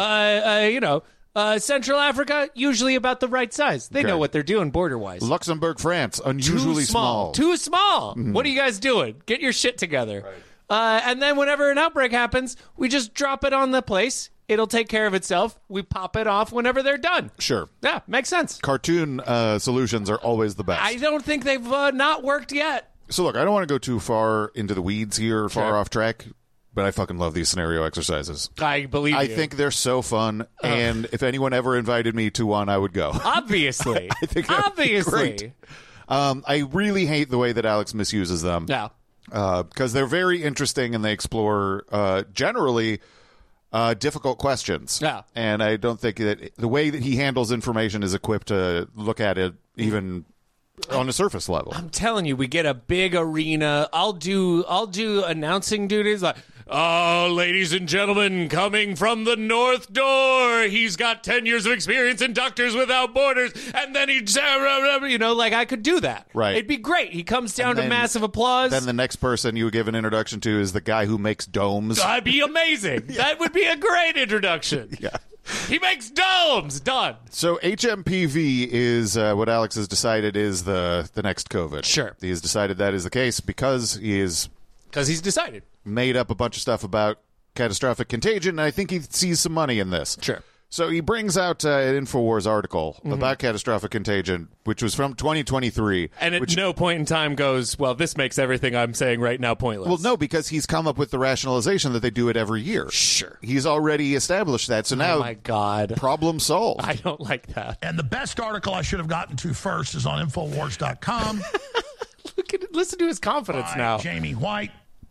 Mm-hmm. Central Africa, usually about the right size. They know what they're doing border-wise. Luxembourg, France, unusually small. Too small. Mm-hmm. What are you guys doing? Get your shit together. Right. And then whenever an outbreak happens, we just drop it on the place. It'll take care of itself. We pop it off whenever they're done. Sure. Yeah, makes sense. Cartoon solutions are always the best. I don't think they've not worked yet. So look, I don't want to go too far into the weeds here, far off track, but I fucking love these scenario exercises. I believe you. I think they're so fun, and if anyone ever invited me to one, I would go. Obviously. I think that would be great. I really hate the way that Alex misuses them. Yeah. Because they're very interesting, and they explore generally difficult questions. Yeah. And I don't think that the way that he handles information is equipped to look at it even on a surface level. I'm telling you, we get a big arena. I'll do announcing duties like, Oh, ladies and gentlemen, coming from the North Door, he's got 10 years of experience in Doctors Without Borders, and then I could do that. Right. It'd be great. He comes down to massive applause. Then the next person you would give an introduction to is the guy who makes domes. That'd be amazing. Yeah. That would be a great introduction. Yeah. He makes domes. Done. So HMPV is what Alex has decided is the next COVID. Sure. He has decided that is the case because he's decided. Made up a bunch of stuff about catastrophic contagion, and I think he sees some money in this. Sure. So he brings out an InfoWars article about catastrophic contagion, which was from 2023. And at no point in time goes, well, this makes everything I'm saying right now pointless. Well, no, because he's come up with the rationalization that they do it every year. Sure. He's already established that. So now, oh my God, problem solved. I don't like that. And the best article I should have gotten to first is on Infowars.com. Listen to his confidence now. Jamie White.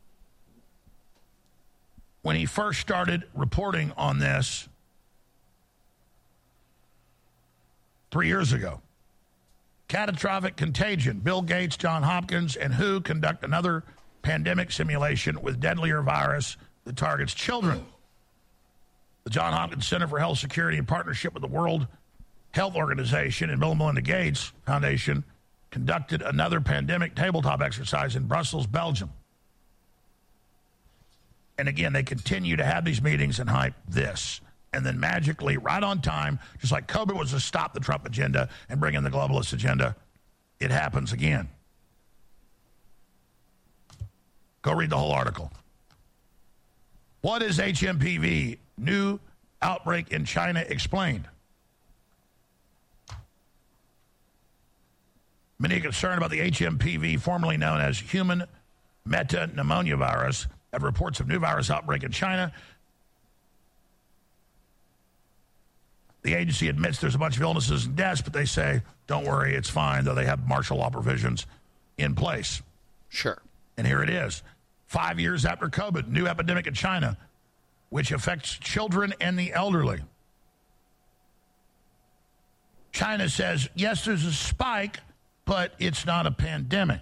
When he first started reporting on this 3 years ago. Catastrophic contagion. Bill Gates, John Hopkins, and WHO conduct another pandemic simulation with deadlier virus that targets children. The John Hopkins Center for Health Security, in partnership with the World Health Organization and Bill and Melinda Gates Foundation, conducted another pandemic tabletop exercise in Brussels, Belgium. And again, they continue to have these meetings and hype this. And then magically, right on time, just like COVID was to stop the Trump agenda and bring in the globalist agenda, it happens again. Go read the whole article. What is HMPV? New outbreak in China explained. Many are concerned about the HMPV, formerly known as human metapneumonia virus, have reports of new virus outbreak in China. The agency admits there's a bunch of illnesses and deaths, but they say, don't worry, it's fine, though they have martial law provisions in place. Sure. And here it is. 5 years after COVID, new epidemic in China, which affects children and the elderly. China says, yes, there's a spike, but it's not a pandemic.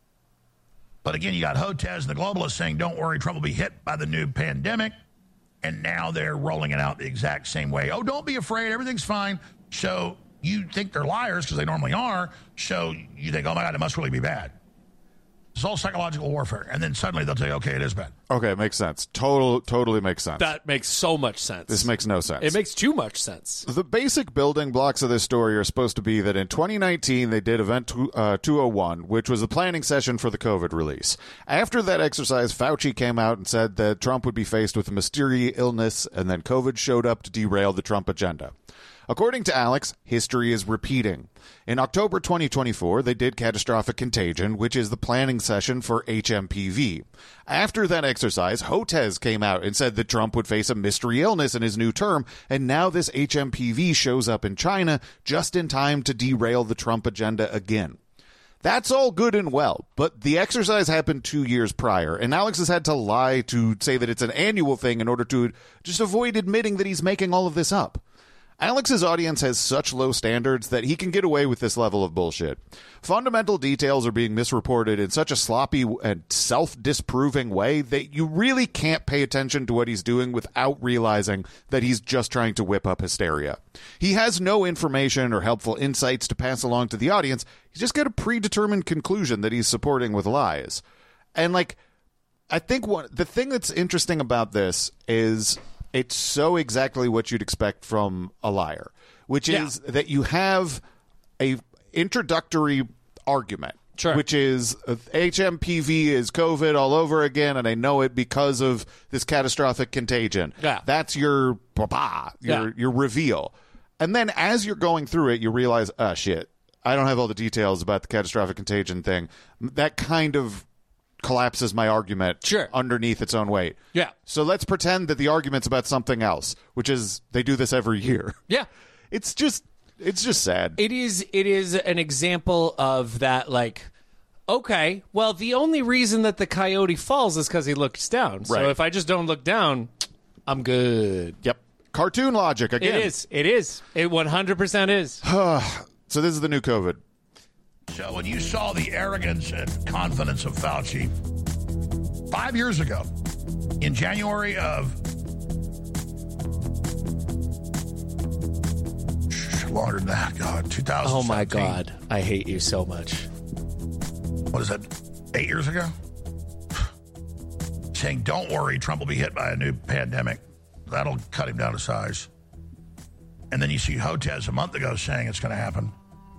But again, you got Hotez and the globalists saying, don't worry, Trump will be hit by the new pandemic. And now they're rolling it out the exact same way. Oh, don't be afraid. Everything's fine. So you think they're liars because they normally are. So you think, oh, my God, it must really be bad. It's all psychological warfare. And then suddenly they'll tell you, okay, it is bad. Okay, it makes sense. Totally makes sense. That makes so much sense. This makes no sense. It makes too much sense. The basic building blocks of this story are supposed to be that in 2019, they did Event 201, which was the planning session for the COVID release. After that exercise, Fauci came out and said that Trump would be faced with a mysterious illness, and then COVID showed up to derail the Trump agenda. According to Alex, history is repeating. In October 2024, they did Catastrophic Contagion, which is the planning session for HMPV. After that exercise, Hotez came out and said that Trump would face a mystery illness in his new term, and now this HMPV shows up in China just in time to derail the Trump agenda again. That's all good and well, but the exercise happened 2 years prior, and Alex has had to lie to say that it's an annual thing in order to just avoid admitting that he's making all of this up. Alex's audience has such low standards that he can get away with this level of bullshit. Fundamental details are being misreported in such a sloppy and self-disproving way that you really can't pay attention to what he's doing without realizing that he's just trying to whip up hysteria. He has no information or helpful insights to pass along to the audience. He's just got a predetermined conclusion that he's supporting with lies. And, I think the thing that's interesting about this is it's so exactly what you'd expect from a liar, which is that you have a introductory argument, which is HMPV is COVID all over again, and I know it because of this catastrophic contagion. Yeah. That's your reveal. And then as you're going through it, you realize, shit, I don't have all the details about the catastrophic contagion thing. That kind of collapses my argument underneath its own weight. Yeah. So let's pretend that the argument's about something else, which is they do this every year. Yeah. It's just sad. It is an example of that, okay, well, the only reason that the coyote falls is because he looks down. So if I just don't look down, I'm good. Yep. Cartoon logic again. It is. It 100% is. So this is the new COVID. So when you saw the arrogance and confidence of Fauci 5 years ago, In January of longer than that, God, 2017. Oh my God, I hate you so much. What is that, 8 years ago? Saying, don't worry, Trump will be hit by a new pandemic. That'll cut him down to size. And then you see Hotez a month ago saying it's going to happen.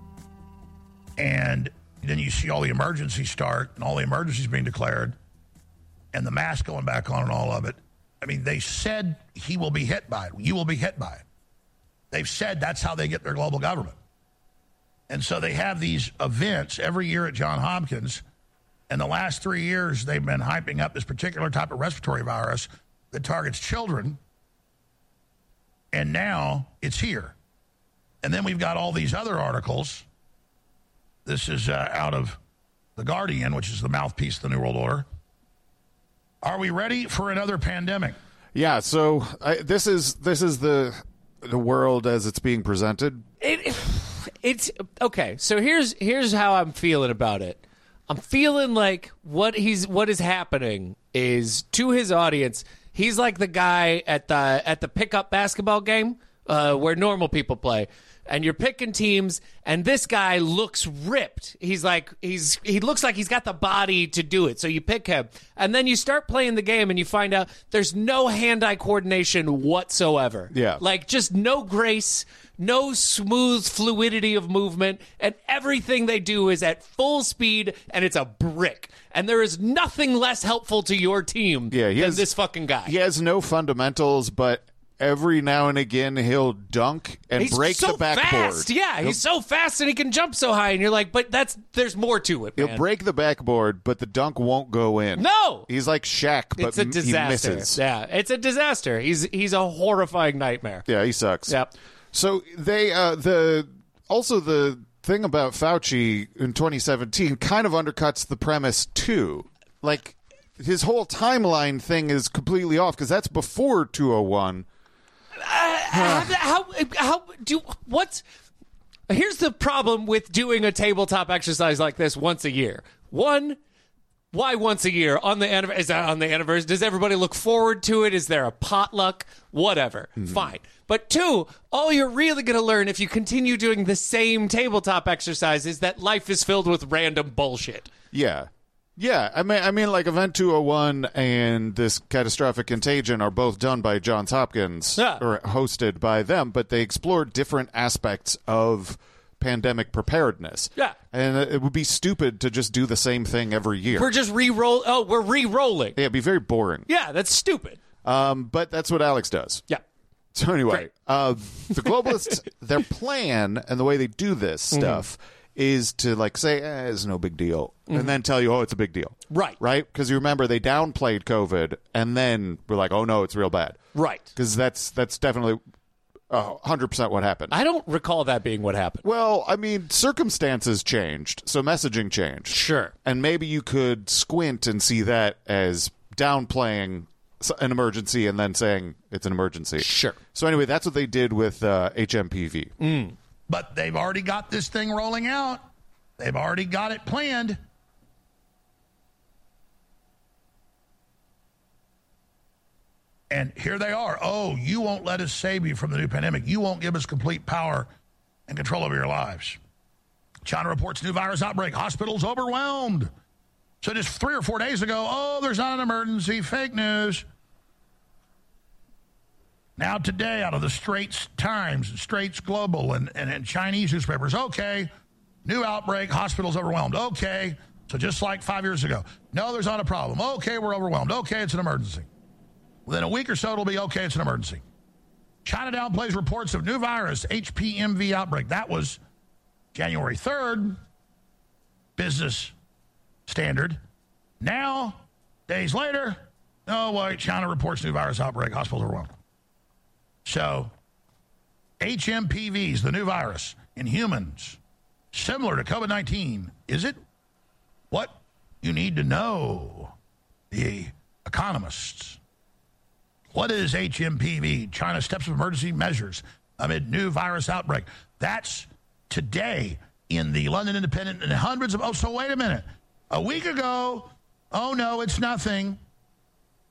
And then you see all the emergencies start and all the emergencies being declared and the mask going back on and all of it. I mean, they said he will be hit by it. You will be hit by it. They've said that's how they get their global government. And so they have these events every year at Johns Hopkins. And the last 3 years, they've been hyping up this particular type of respiratory virus that targets children. And now it's here. And then we've got all these other articles. This is out of The Guardian, which is the mouthpiece of the New World Order. Are we ready for another pandemic? Yeah, so this is the world as it's being presented. It's okay. So here's how I'm feeling about it. I'm feeling like what is happening is, to his audience, he's like the guy at the pickup basketball game where normal people play. And you're picking teams, and this guy looks ripped. He looks like he's got the body to do it. So you pick him, and then you start playing the game, and you find out there's no hand-eye coordination whatsoever. Yeah, like just no grace, no smooth fluidity of movement, and everything they do is at full speed, and it's a brick. And there is nothing less helpful to your team than this fucking guy. He has no fundamentals, but every now and again, he'll dunk and break the backboard. Fast. Yeah, he's so fast and he can jump so high. And you're like, but there's more to it, man. He'll break the backboard, but the dunk won't go in. No! He's like Shaq, but it's a disaster. He misses. Yeah, it's a disaster. He's a horrifying nightmare. Yeah, he sucks. Yep. So they the thing about Fauci in 2017 kind of undercuts the premise too. Like, his whole timeline thing is completely off because that's before 201. Here's the problem with doing a tabletop exercise like this once a year. One, why once a year? On the anniversary? Is that on the anniversary? Does everybody look forward to it? Is there a potluck? Whatever. Fine. But two, all you're really going to learn if you continue doing the same tabletop exercise is that life is filled with random bullshit. Yeah. Yeah, I mean, like Event 201 and this Catastrophic Contagion are both done by Johns Hopkins, or hosted by them, but they explore different aspects of pandemic preparedness. Yeah. And it would be stupid to just do the same thing every year. We're just re-rolling. Oh, we're re-rolling. Yeah, it'd be very boring. Yeah, that's stupid. But that's what Alex does. Yeah. So anyway, the globalists, their plan and the way they do this stuff is to like say, it's no big deal, and then tell you, oh, it's a big deal. Right. Right? Because you remember they downplayed COVID, and then we're like, oh, no, it's real bad. Right. Because that's definitely 100% what happened. I don't recall that being what happened. Well, I mean, circumstances changed, so messaging changed. Sure. And maybe you could squint and see that as downplaying an emergency and then saying it's an emergency. Sure. So anyway, that's what they did with HMPV. But they've already got this thing rolling out. They've already got it planned. And here they are. Oh, you won't let us save you from the new pandemic. You won't give us complete power and control over your lives. China reports new virus outbreak. Hospitals overwhelmed. So just 3 or 4 days ago, oh, there's not an emergency. Fake news. Now today, out of the Straits Times and Straits Global and Chinese newspapers, okay, new outbreak, hospitals overwhelmed. Okay, so just like 5 years ago. No, there's not a problem. Okay, we're overwhelmed. Okay, it's an emergency. Within a week or so, it'll be okay, it's an emergency. China downplays reports of new virus, HPMV outbreak. That was January 3rd, Business Standard. Now, days later, oh, wait, China reports new virus outbreak, hospitals overwhelmed. So, HMPVs, the new virus in humans, similar to COVID-19. Is it? What you need to know, the economists. What is HMPV? China steps up emergency measures amid new virus outbreak. That's today in the London Independent and hundreds of... Oh, so wait a minute. A week ago, oh, no, it's nothing.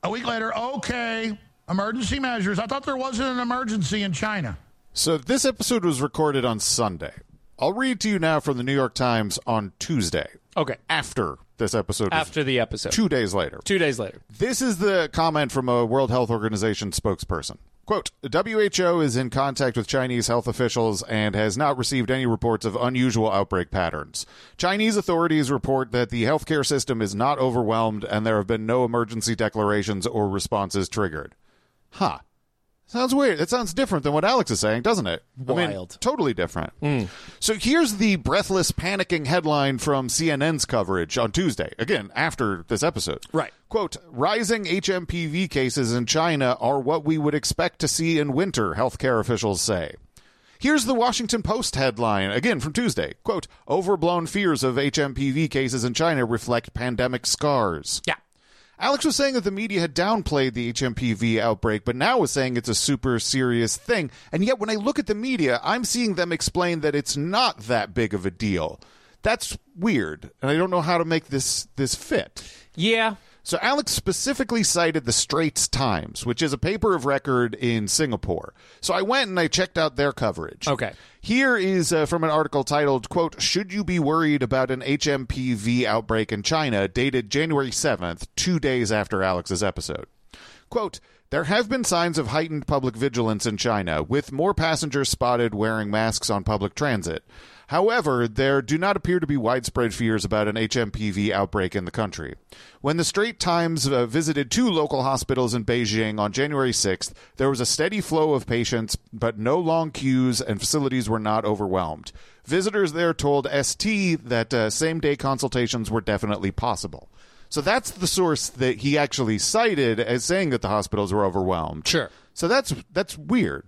A week later, okay, emergency measures. I thought there wasn't an emergency in China. So this episode was recorded on Sunday. I'll read to you now from the New York Times on Tuesday. Okay. After this episode. After the episode. 2 days later. 2 days later. This is the comment from a World Health Organization spokesperson. Quote, the WHO is in contact with Chinese health officials and has not received any reports of unusual outbreak patterns. Chinese authorities report that the healthcare system is not overwhelmed and there have been no emergency declarations or responses triggered. Huh. Sounds weird. It sounds different than what Alex is saying, doesn't it? Wild. I mean, totally different. So here's the breathless, panicking headline from CNN's coverage on Tuesday. Again, after this episode. Right. Quote, rising HMPV cases in China are what we would expect to see in winter, healthcare officials say. Here's the Washington Post headline, again from Tuesday. Quote, overblown fears of HMPV cases in China reflect pandemic scars. Yeah. Alex was saying that the media had downplayed the HMPV outbreak, but now is saying it's a super serious thing. And yet when I look at the media, I'm seeing them explain that it's not that big of a deal. That's weird, and I don't know how to make this fit. Yeah. So Alex specifically cited the Straits Times, which is a paper of record in Singapore. So I went and I checked out their coverage. Okay. Here is from an article titled, quote, should you be worried about an HMPV outbreak in China, dated January 7th, 2 days after Alex's episode. Quote, there have been signs of heightened public vigilance in China, with more passengers spotted wearing masks on public transit. However, there do not appear to be widespread fears about an HMPV outbreak in the country. When the Straits Times visited 2 local hospitals in Beijing on January 6th, there was a steady flow of patients, but no long queues and facilities were not overwhelmed. Visitors there told ST that same-day consultations were definitely possible. So that's the source that he actually cited as saying that the hospitals were overwhelmed. Sure. So that's weird.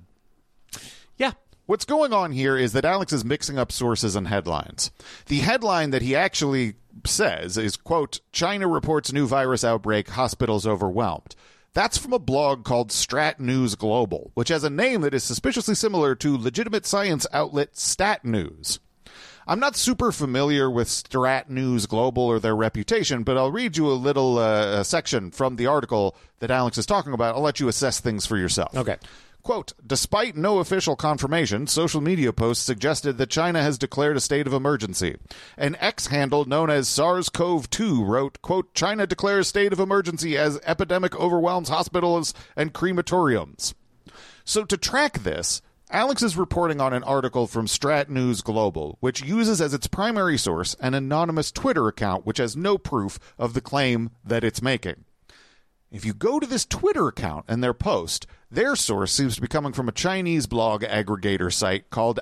Yeah. What's going on here is that Alex is mixing up sources and headlines. The headline that he actually says is, quote, China reports new virus outbreak, hospitals overwhelmed. That's from a blog called Strat News Global, which has a name that is suspiciously similar to legitimate science outlet Stat News. I'm not super familiar with Strat News Global or their reputation, but I'll read you a little section from the article that Alex is talking about. I'll let you assess things for yourself. Okay. Quote, despite no official confirmation, social media posts suggested that China has declared a state of emergency. An X handle known as SARS-CoV-2 wrote, quote, China declares state of emergency as epidemic overwhelms hospitals and crematoriums. So to track this, Alex is reporting on an article from Strat News Global, which uses as its primary source an anonymous Twitter account which has no proof of the claim that it's making. If you go to this Twitter account and their post, their source seems to be coming from a Chinese blog aggregator site called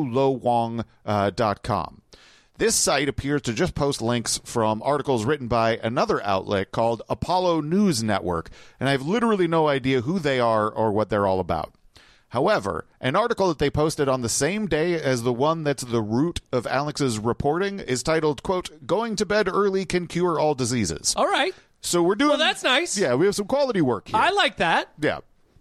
abulowong.com. This site appears to just post links from articles written by another outlet called Apollo News Network, and I have literally no idea who they are or what they're all about. However, an article that they posted on the same day as the one that's the root of Alex's reporting is titled, quote, Going to Bed Early Can Cure All Diseases. All right. So we're doing... Well, that's nice. Yeah, we have some quality work here. I like that. Yeah.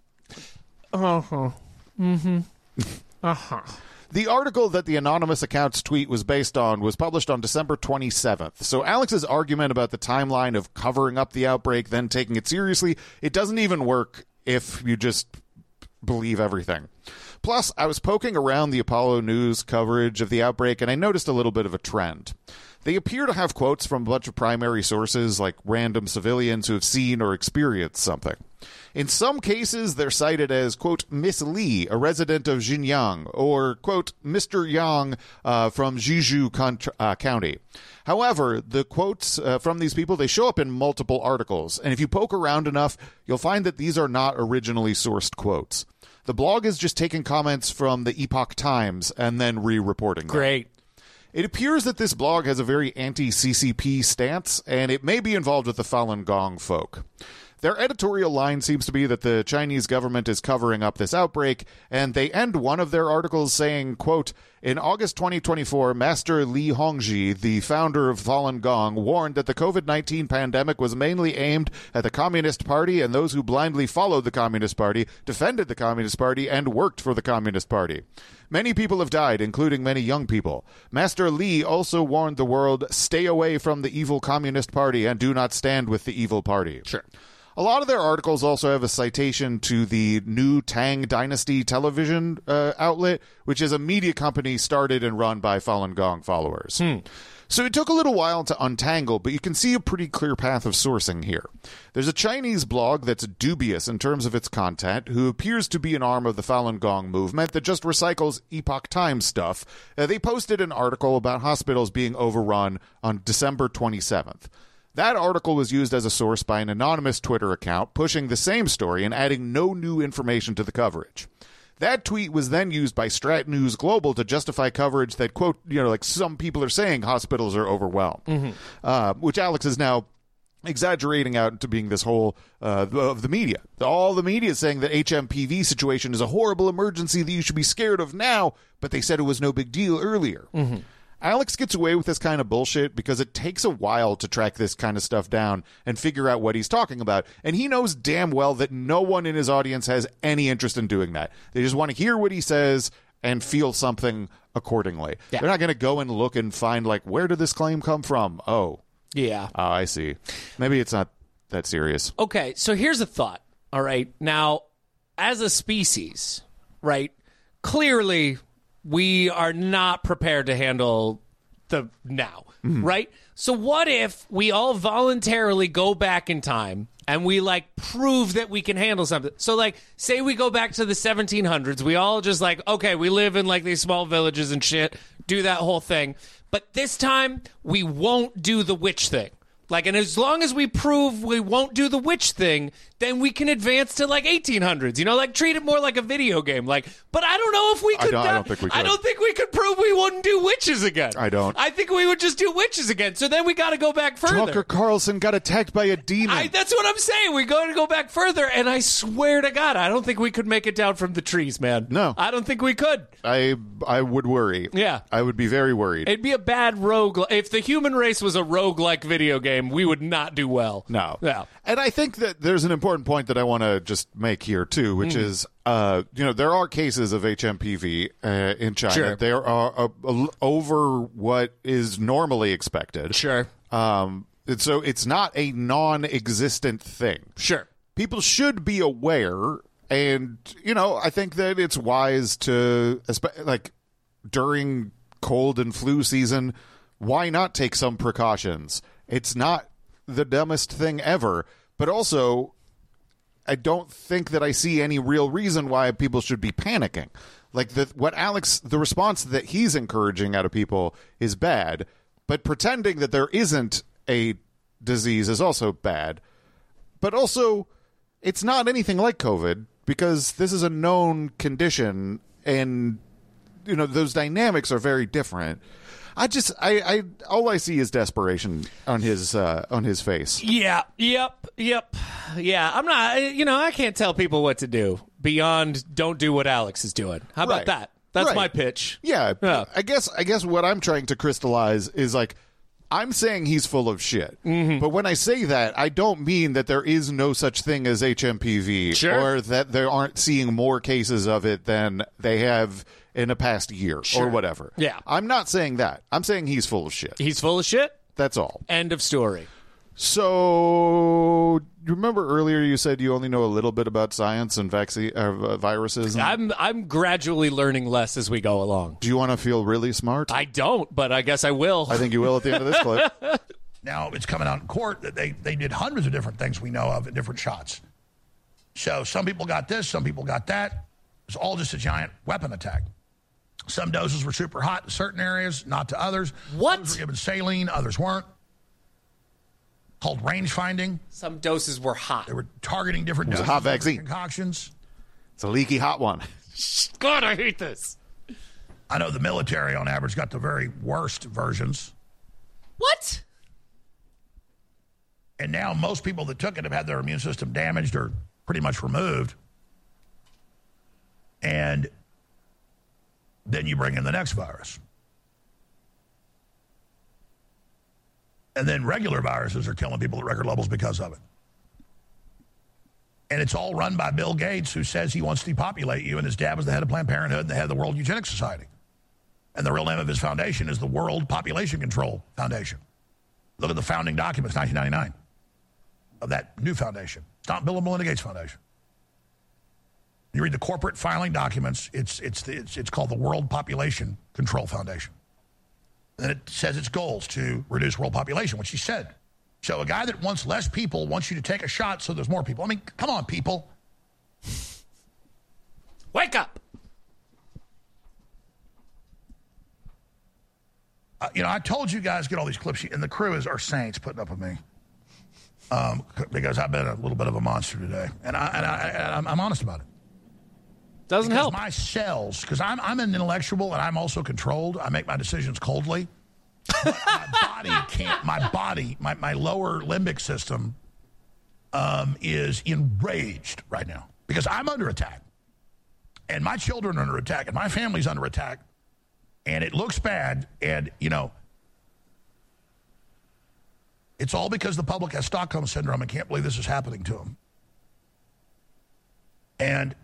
Uh-huh. Mm-hmm. Uh-huh. The article that the anonymous account's tweet was based on was published on December 27th. So Alex's argument about the timeline of covering up the outbreak, then taking it seriously, it doesn't even work if you just believe everything. Plus, I was poking around the Apollo News coverage of the outbreak, and I noticed a little bit of a trend. They appear to have quotes from a bunch of primary sources, like random civilians who have seen or experienced something. In some cases, they're cited as, quote, Miss Lee, a resident of Xinjiang, or, quote, Mr. Yang from Jeju County. However, the quotes from these people, they show up in multiple articles, and if you poke around enough, you'll find that these are not originally sourced quotes. The blog is just taking comments from the Epoch Times and then re-reporting them. Great. It appears that this blog has a very anti-CCP stance, and it may be involved with the Falun Gong folk. Their editorial line seems to be that the Chinese government is covering up this outbreak, and they end one of their articles saying, quote, in August 2024, Master Li Hongzhi, the founder of Falun Gong, warned that the COVID-19 pandemic was mainly aimed at the Communist Party and those who blindly followed the Communist Party, defended the Communist Party, and worked for the Communist Party. Many people have died, including many young people. Master Li also warned the world, stay away from the evil Communist Party and do not stand with the evil party. Sure. A lot of their articles also have a citation to the new Tang Dynasty television outlet, which is a media company started and run by Falun Gong followers. So it took a little while to untangle, but you can see a pretty clear path of sourcing here. There's a Chinese blog that's dubious in terms of its content, who appears to be an arm of the Falun Gong movement that just recycles Epoch Times stuff. They posted an article about hospitals being overrun on December 27th. That article was used as a source by an anonymous Twitter account, pushing the same story and adding no new information to the coverage. That tweet was then used by Strat News Global to justify coverage that, quote, like some people are saying hospitals are overwhelmed, which Alex is now exaggerating out into being this whole of the media. All the media is saying that HMPV situation is a horrible emergency that you should be scared of now, but they said it was no big deal earlier. Alex gets away with this kind of bullshit because it takes a while to track this kind of stuff down and figure out what he's talking about. And he knows damn well that no one in his audience has any interest in doing that. They just want to hear what he says and feel something accordingly. Yeah. They're not going to go and look and find, like, where did this claim come from? Oh, I see. Maybe it's not that serious. Okay, so here's a thought. All right. Now, as a species, right, clearly we are not prepared to handle the now, right? So what if we all voluntarily go back in time and we, like, prove that we can handle something? So, like, say we go back to the 1700s. We all just, like, okay, we live in, like, these small villages and shit, do that whole thing. But this time, we won't do the witch thing. Like, and as long as we prove we won't do the witch thing, then we can advance to, like, 1800s. Like, treat it more like a video game. Like, but I don't know if we could. I don't think we could. I don't think we could prove we wouldn't do witches again. I don't. I think we would just do witches again. So then we got to go back further. Tucker Carlson got attacked by a demon. That's what I'm saying. We're going to go back further, and I swear to God, I don't think we could make it down from the trees, man. No. I don't think we could. I would worry. Yeah. I would be very worried. It'd be a bad rogue. If the human race was a roguelike video game, we would not do well. No. Yeah. And I think that there's an important point that I want to just make here, too, which is, there are cases of HMPV in China. Sure. They are over what is normally expected. Sure. And so it's not a non-existent thing. Sure. People should be aware, and, I think that it's wise to, like, during cold and flu season, why not take some precautions? It's not the dumbest thing ever, but also I don't think that I see any real reason why people should be panicking. Like, the response that he's encouraging out of people is bad, but pretending that there isn't a disease is also bad. But also, it's not anything like COVID, because this is a known condition, and, those dynamics are very different. All I see is desperation on his face. Yeah. Yep. Yeah. I'm not. I can't tell people what to do beyond don't do what Alex is doing. How about that? That's my pitch. Yeah. I guess what I'm trying to crystallize is, like, I'm saying he's full of shit. But when I say that, I don't mean that there is no such thing as HMPV, or that they aren't seeing more cases of it than they have in the past year or whatever. Yeah. I'm not saying that. I'm saying he's full of shit. He's full of shit? That's all. End of story. So, you remember earlier you said you only know a little bit about science and viruses? I'm gradually learning less as we go along. Do you want to feel really smart? I don't, but I guess I will. I think you will at the end of this clip. Now, it's coming out in court that they did hundreds of different things we know of in different shots. So some people got this, some people got that. It's all just a giant weapon attack. Some doses were super hot in certain areas, not to others. What? Others were given saline, others weren't. Called range finding. Some doses were hot. They were targeting different doses. It was a hot vaccine. Concoctions. It's a leaky hot one. God, I hate this. I know the military, on average, got the very worst versions. What? And now most people that took it have had their immune system damaged or pretty much removed. And then you bring in the next virus. And then regular viruses are killing people at record levels because of it. And it's all run by Bill Gates, who says he wants to depopulate you, and his dad was the head of Planned Parenthood and the head of the World Eugenics Society. And the real name of his foundation is the World Population Control Foundation. Look at the founding documents, 1999. of that new foundation. It's not Bill and Melinda Gates Foundation. You read the corporate filing documents, it's called the World Population Control Foundation. And it says its goals to reduce world population, which he said. So a guy that wants less people wants you to take a shot so there's more people. I mean, come on, people. Wake up. I told you guys get all these clips, and the crew are saints putting up with me because I've been a little bit of a monster today, and I'm honest about it. Doesn't help. My cells, because I'm an intellectual and I'm also controlled. I make my decisions coldly. But my body can't. My lower limbic system is enraged right now because I'm under attack, and my children are under attack, and my family's under attack, and it looks bad. And it's all because the public has Stockholm syndrome and can't believe this is happening to them. And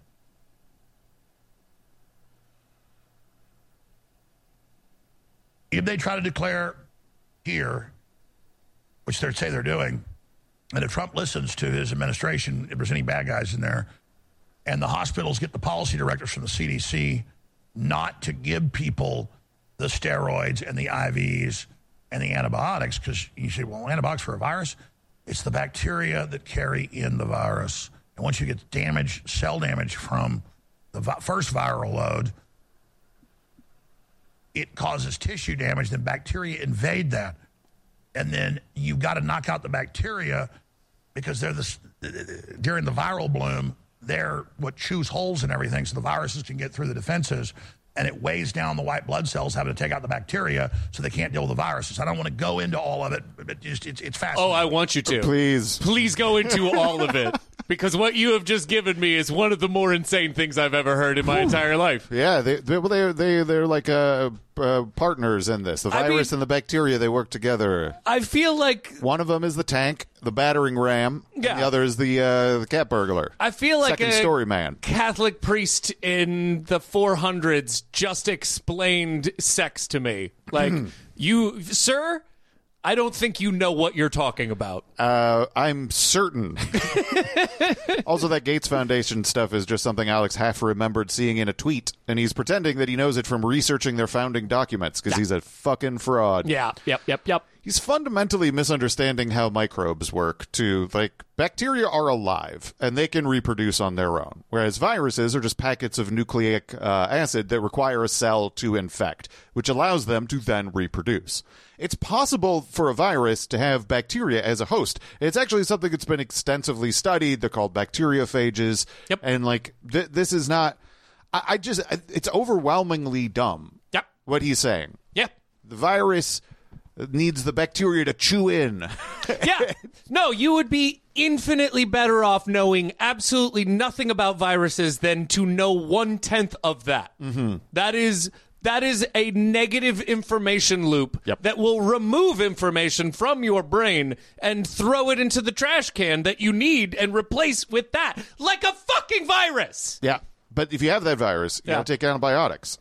if they try to declare here, which they say they're doing, and if Trump listens to his administration, if there's any bad guys in there, and the hospitals get the policy directives from the CDC not to give people the steroids and the IVs and the antibiotics, because you say, well, antibiotics for a virus? It's the bacteria that carry in the virus. And once you get damage, cell damage from the first viral load, it causes tissue damage, then bacteria invade that. And then you've got to knock out the bacteria because they're during the viral bloom, they're what chews holes in everything so the viruses can get through the defenses, and it weighs down the white blood cells having to take out the bacteria so they can't deal with the viruses. I don't want to go into all of it, but it's fascinating. Oh, I want you to. Please go into all of it. Because what you have just given me is one of the more insane things I've ever heard in my entire life. Yeah, they're like partners in this. The virus and the bacteria, they work together. I feel like one of them is the tank, the battering ram, and the other is the cat burglar. I feel like second story man. Catholic priest in the 400s just explained sex to me. Like, you, sir, I don't think you know what you're talking about. I'm certain. Also, that Gates Foundation stuff is just something Alex half remembered seeing in a tweet, and he's pretending that he knows it from researching their founding documents because he's a fucking fraud. Yeah, yep. He's fundamentally misunderstanding how microbes work, too. Like, bacteria are alive, and they can reproduce on their own, whereas viruses are just packets of nucleic acid that require a cell to infect, which allows them to then reproduce. It's possible for a virus to have bacteria as a host. It's actually something that's been extensively studied. They're called bacteriophages. Yep. And, like, this is not... it's overwhelmingly dumb, what he's saying. Yep. The virus needs the bacteria to chew in. Yeah. No, you would be infinitely better off knowing absolutely nothing about viruses than to know 1/10 of that. Mm-hmm. That is a negative information loop that will remove information from your brain and throw it into the trash can that you need and replace with that, like a fucking virus. Yeah. But if you have that virus, you got to take antibiotics.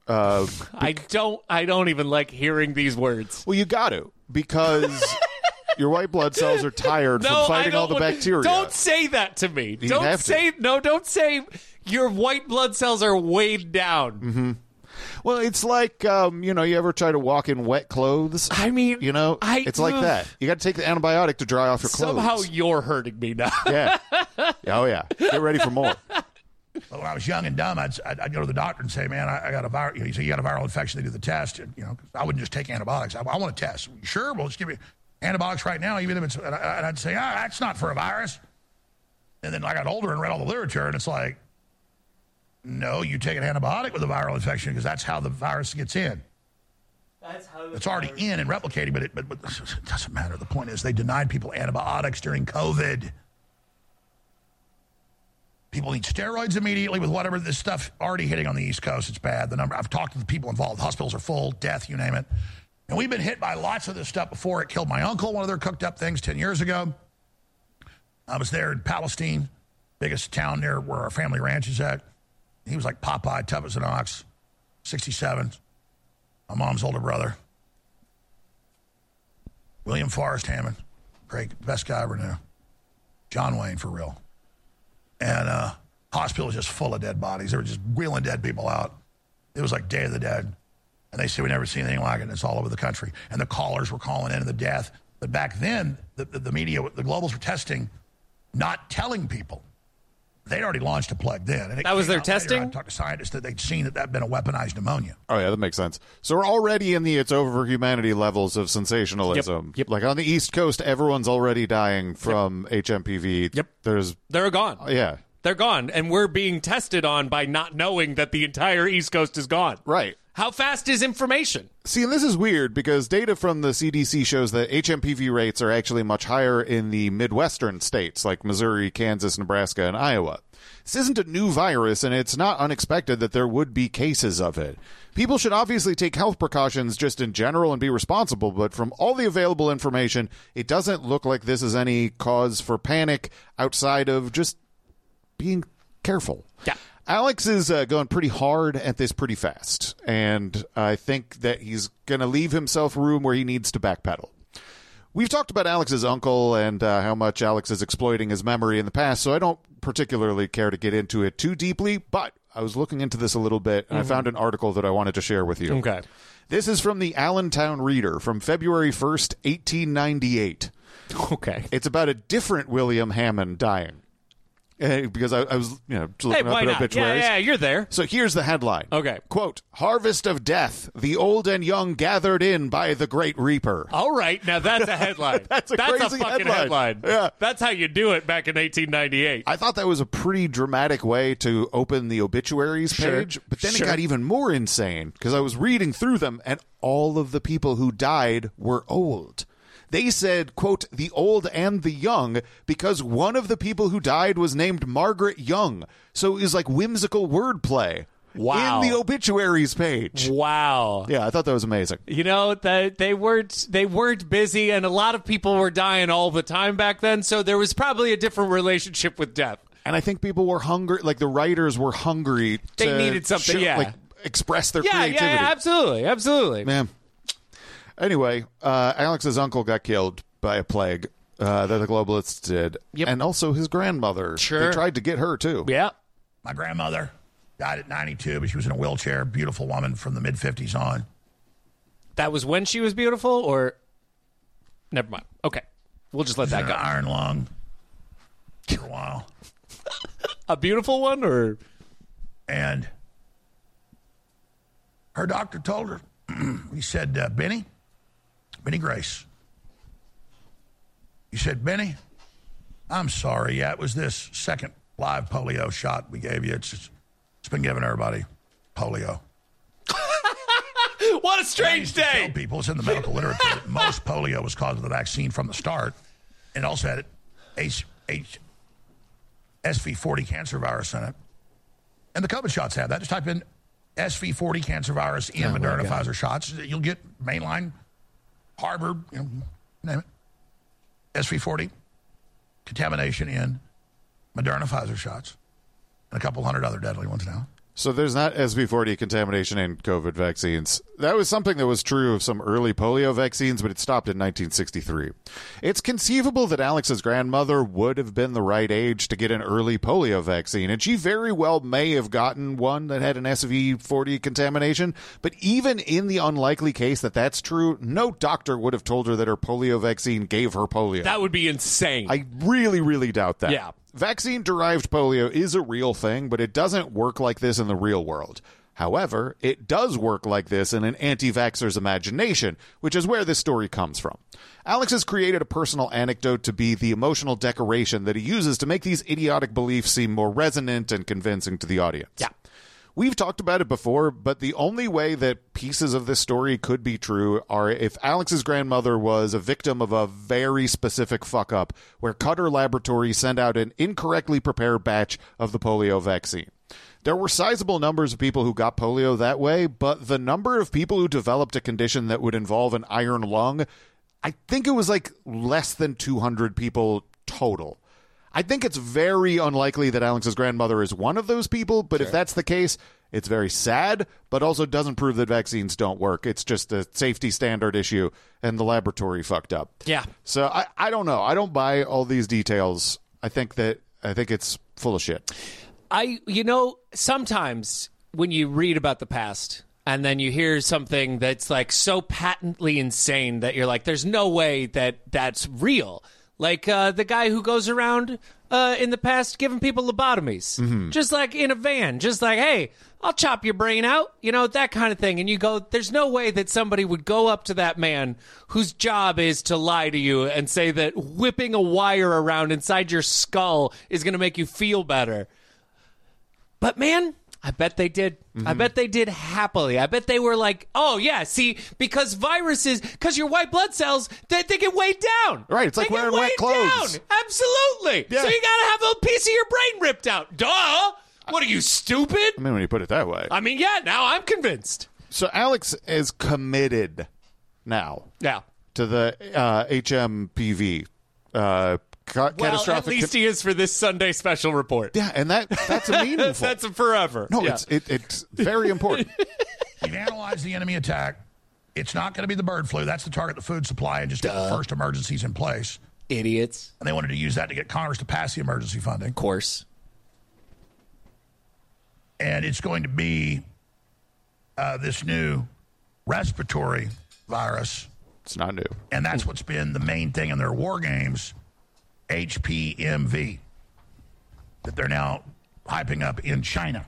I don't even like hearing these words. Well, you got to, because your white blood cells are tired from fighting all the bacteria. Don't say that to me. Don't say your white blood cells are weighed down. Mm-hmm. Well, it's like, you ever try to walk in wet clothes? I mean, it's like that. You got to take the antibiotic to dry off your clothes. Somehow you're hurting me now. Yeah. Oh, yeah. Get ready for more. Well, when I was young and dumb, I'd go to the doctor and say, man, I got a viral. He said, you got a viral infection. They do the test. And, I wouldn't just take antibiotics. I want to test. Sure, well, just give me antibiotics right now, even if it's. And I'd say, that's not for a virus. And then I got older and read all the literature, and it's like, no, you take an antibiotic with a viral infection because that's how the virus gets in. It's already in and replicating, but it doesn't matter. The point is, they denied people antibiotics during COVID. People need steroids immediately with whatever this stuff already hitting on the East Coast. It's bad. I've talked to the people involved. The hospitals are full, death, you name it. And we've been hit by lots of this stuff before. It killed my uncle, one of their cooked up things 10 years ago. I was there in Palestine, biggest town near where our family ranch is at. He was like Popeye, tough as an ox, 67. My mom's older brother. William Forrest Hammond, great, best guy I ever knew. John Wayne, for real. And hospital was just full of dead bodies. They were just wheeling dead people out. It was like Day of the Dead. And they said, we never seen anything like it, and it's all over the country. And the callers were calling in the death. But back then, the media, the globals were testing, not telling people. They'd already launched a plague then. And that was their testing? I talked to scientists that they'd seen that had been a weaponized pneumonia. Oh, yeah, that makes sense. So we're already in the it's over for humanity levels of sensationalism. Yep. Like on the East Coast, everyone's already dying from HMPV. Yep. They're gone. Yeah. They're gone. And we're being tested on by not knowing that the entire East Coast is gone. Right. How fast is information? See, and this is weird because data from the CDC shows that HMPV rates are actually much higher in the Midwestern states like Missouri, Kansas, Nebraska, and Iowa. This isn't a new virus, and it's not unexpected that there would be cases of it. People should obviously take health precautions just in general and be responsible, but from all the available information, it doesn't look like this is any cause for panic outside of just being careful. Yeah. Alex is going pretty hard at this pretty fast, and I think that he's going to leave himself room where he needs to backpedal. We've talked about Alex's uncle and how much Alex is exploiting his memory in the past, so I don't particularly care to get into it too deeply, but I was looking into this a little bit, and I found an article that I wanted to share with you. Okay. This is from the Allentown Reader from February 1st, 1898. Okay. It's about a different William Hammond dying. Because I was, looking up why at not? obituaries. Yeah, you're there. So here's the headline. Okay. Quote, "Harvest of death, the old and young gathered in by the great reaper." All right, now that's a headline. That's a crazy fucking headline. Yeah. That's how you do it back in 1898. I thought that was a pretty dramatic way to open the obituaries page, but then it got even more insane because I was reading through them and all of the people who died were old. They said, quote, "the old and the young," because one of the people who died was named Margaret Young. So it was like whimsical wordplay. Wow. In the obituaries page. Wow. Yeah, I thought that was amazing. You know, they weren't busy, and a lot of people were dying all the time back then, so there was probably a different relationship with death. And I think people were hungry, like the writers were hungry. They needed something, like express their creativity. Yeah, absolutely. Man. Anyway, Alex's uncle got killed by a plague that the globalists did. Yep. And also his grandmother. Sure. They tried to get her, too. Yeah. My grandmother died at 92, but she was in a wheelchair. Beautiful woman from the mid-50s on. That was when she was beautiful, or... Never mind. Okay. We'll just let that go. An iron lung for a while. A beautiful one, or... And her doctor told her, he said, Benny Grace. He said, Benny, I'm sorry. Yeah, it was this second live polio shot we gave you. It's been giving everybody polio. What a strange day. Tell people, it's in the medical literature, that most polio was caused by the vaccine from the start. And it also had SV40 cancer virus in it. And the COVID shots have that. Just type in SV40 cancer virus in Moderna Pfizer shots. You'll get mainline, Harvard, name it. SV40 contamination in Moderna Pfizer shots, and a couple hundred other deadly ones now. So there's not SV40 contamination in COVID vaccines. That was something that was true of some early polio vaccines, but it stopped in 1963. It's conceivable that Alex's grandmother would have been the right age to get an early polio vaccine, and she very well may have gotten one that had an SV40 contamination. But even in the unlikely case that that's true, no doctor would have told her that her polio vaccine gave her polio. That would be insane. I really, really doubt that. Yeah. Vaccine-derived polio is a real thing, but it doesn't work like this in the real world. However, it does work like this in an anti-vaxxer's imagination, which is where this story comes from. Alex has created a personal anecdote to be the emotional decoration that he uses to make these idiotic beliefs seem more resonant and convincing to the audience. Yeah. We've talked about it before, but the only way that pieces of this story could be true are if Alex's grandmother was a victim of a very specific fuck-up where Cutter Laboratories sent out an incorrectly prepared batch of the polio vaccine. There were sizable numbers of people who got polio that way, but the number of people who developed a condition that would involve an iron lung, I think it was like less than 200 people total. I think it's very unlikely that Alex's grandmother is one of those people, but if that's the case, it's very sad, but also doesn't prove that vaccines don't work. It's just a safety standard issue, and the laboratory fucked up. Yeah. So I don't know. I don't buy all these details I think it's full of shit. Sometimes when you read about the past and then you hear something that's like so patently insane that you're like, there's no way that that's real. Like the guy who goes around in the past giving people lobotomies, just like in a van, just like, hey, I'll chop your brain out, that kind of thing. And you go, there's no way that somebody would go up to that man whose job is to lie to you and say that whipping a wire around inside your skull is going to make you feel better. But man, I bet they did. I bet they did happily. I bet they were like, oh, yeah, see, because your white blood cells, they get weighed down. Right, it's like wearing wet clothes. Down. Absolutely. Yeah. So you got to have a piece of your brain ripped out. Duh. What are you, stupid? I mean, when you put it that way. I mean, yeah, now I'm convinced. So Alex is committed now to the HMPV catastrophic. At least he is for this Sunday special report. Yeah, and that's a meaningful. That's a forever. No, it's very important. We've analyzed the enemy attack. It's not going to be the bird flu. That's to target the food supply and just get the first emergencies in place. Idiots. And they wanted to use that to get Congress to pass the emergency funding. Of course. And it's going to be this new respiratory virus. It's not new. And that's what's been the main thing in their war games, HPMV, that they're now hyping up in China.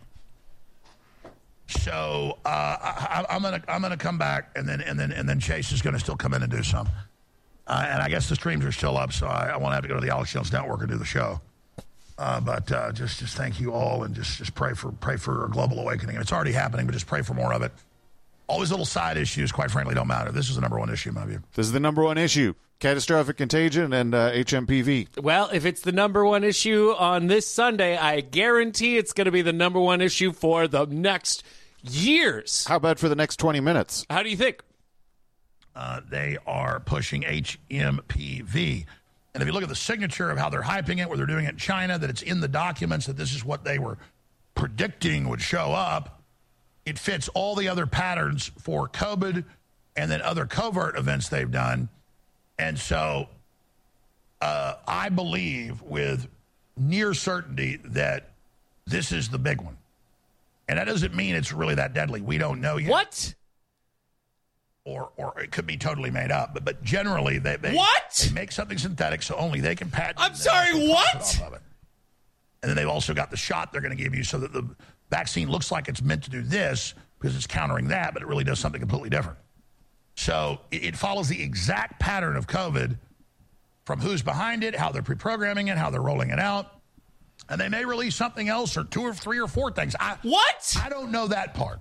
So I'm gonna come back, and then Chase is gonna still come in and do some. And I guess the streams are still up, so I won't have to go to the Alex Jones Network and do the show. But just thank you all, and just pray for a global awakening. And it's already happening, but just pray for more of it. All these little side issues, quite frankly, don't matter. This is the number one issue, in my view. This is the number one issue. Catastrophic contagion and HMPV. Well, if it's the number one issue on this Sunday, I guarantee it's going to be the number one issue for the next years. How about for the next 20 minutes? How do you think? They are pushing HMPV. And if you look at the signature of how they're hyping it, where they're doing it in China, that it's in the documents, that this is what they were predicting would show up, it fits all the other patterns for COVID and then other covert events they've done. And so I believe with near certainty that this is the big one. And that doesn't mean it's really that deadly. We don't know yet. What? Or it could be totally made up. But generally, they make something synthetic so only they can patent. I'm sorry, what? And then they've also got the shot they're going to give you so that the vaccine looks like it's meant to do this because it's countering that, but it really does something completely different. So it follows the exact pattern of COVID from who's behind it, how they're pre-programming it, how they're rolling it out. And they may release something else or 2 or 3 or 4 things. What? I don't know that part.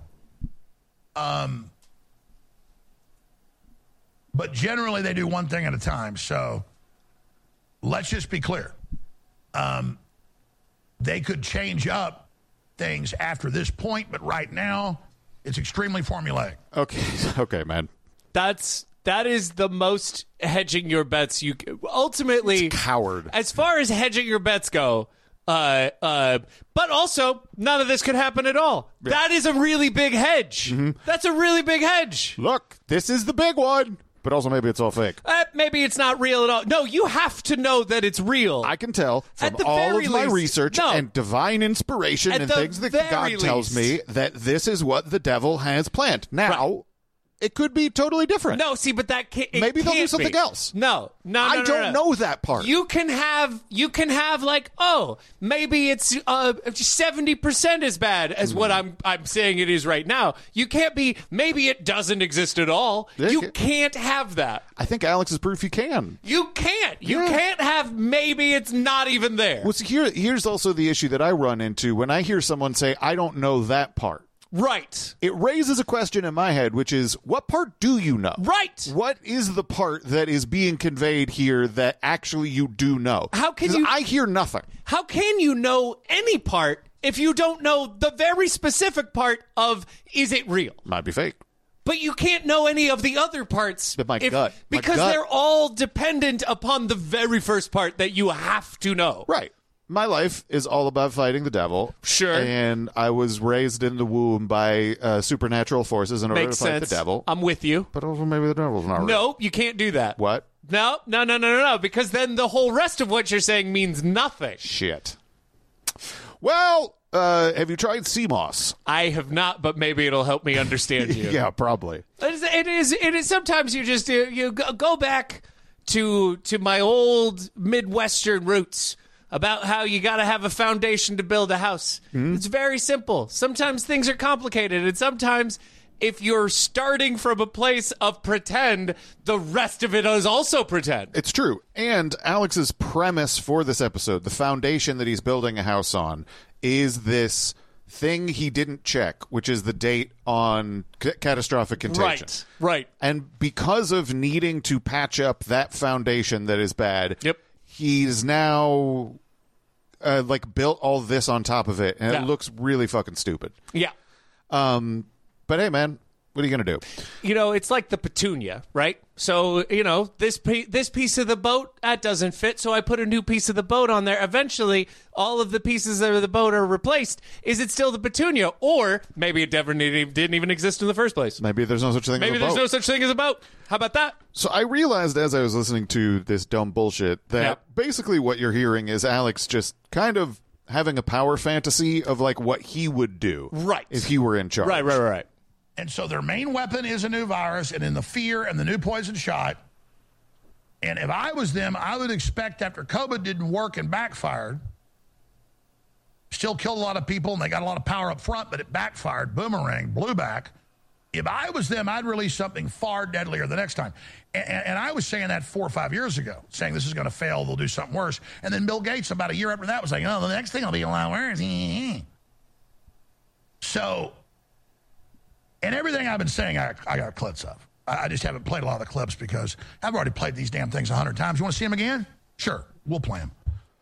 But generally they do one thing at a time. So let's just be clear. They could change up things after this point, but right now it's extremely formulaic. Okay, man. That is the most hedging your bets you ultimately. It's coward. As far as hedging your bets go, but also none of this could happen at all. Yeah. That is a really big hedge. Mm-hmm. That's a really big hedge. Look, this is the big one. But also maybe it's all fake. Maybe it's not real at all. No, you have to know that it's real. I can tell from all of my research and divine inspiration and things that God tells me that this is what the devil has planned. Now, it could be totally different. No, see, but that can't. Maybe they'll do something else. No. I don't know that part. You can have like, oh, maybe it's 70% as bad as what I'm saying it is right now. You can't be. Maybe it doesn't exist at all. You can't have that. I think Alex is proof you can. You can't. You can't have. Maybe it's not even there. Well, see, here's also the issue that I run into when I hear someone say, "I don't know that part." Right. It raises a question in my head, which is, what part do you know? Right. What is the part that is being conveyed here that actually you do know? How can you? I hear nothing. How can you know any part if you don't know the very specific part of, is it real? Might be fake. But you can't know any of the other parts. My gut. Because they're all dependent upon the very first part that you have to know. Right. My life is all about fighting the devil. Sure. And I was raised in the womb by supernatural forces in order to fight the devil. I'm with you. But also maybe the devil's not real. No, you can't do that. What? No, because then the whole rest of what you're saying means nothing. Shit. Well, have you tried sea moss? I have not, but maybe it'll help me understand you. Yeah, probably. It is. Sometimes you just you go back to my old Midwestern roots about how you got to have a foundation to build a house. It's very simple. Sometimes things are complicated, and sometimes if you're starting from a place of pretend, the rest of it is also pretend. It's true. And Alex's premise for this episode, the foundation that he's building a house on, is this thing he didn't check, which is the date on catastrophic contagion. Right. And because of needing to patch up that foundation that is bad, he's now built all this on top of it, and it looks really fucking stupid. Yeah. But hey, man, what are you going to do? It's like the petunia, right? So, this piece of the boat, that doesn't fit, so I put a new piece of the boat on there. Eventually, all of the pieces of the boat are replaced. Is it still the petunia? Or maybe it never didn't even exist in the first place. Maybe there's no such thing as a boat. Maybe there's no such thing as a boat. How about that? So I realized as I was listening to this dumb bullshit that basically what you're hearing is Alex just kind of having a power fantasy of like what he would do if he were in charge. Right. And so their main weapon is a new virus and in the fear and the new poison shot. And if I was them, I would expect after COVID didn't work and backfired, still killed a lot of people and they got a lot of power up front, but it backfired, boomerang, blew back. If I was them, I'd release something far deadlier the next time. And I was saying that 4 or 5 years ago, saying this is going to fail, they'll do something worse. And then Bill Gates, about a year after that, was like, the next thing will be a lot worse. So... And everything I've been saying, I got clips of. I just haven't played a lot of the clips because I've already played these damn things 100 times. You want to see them again? Sure, we'll play them.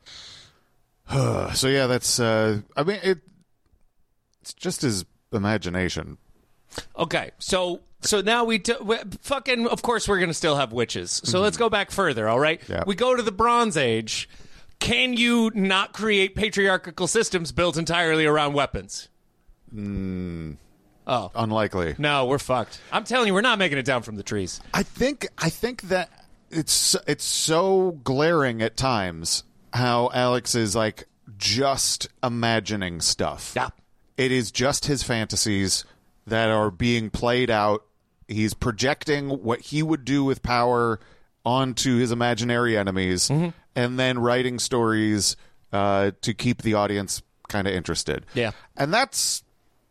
So yeah, that's. It's just his imagination. Okay, so now we fucking. Of course, we're gonna still have witches. So let's go back further. All right, we go to the Bronze Age. Can you not create patriarchal systems built entirely around weapons? Oh, unlikely. No, we're fucked. I'm telling you, we're not making it down from the trees. I think that it's so glaring at times how Alex is like just imagining stuff. Yeah. It is just his fantasies that are being played out. He's projecting what he would do with power onto his imaginary enemies and then writing stories to keep the audience kind of interested. Yeah. And that's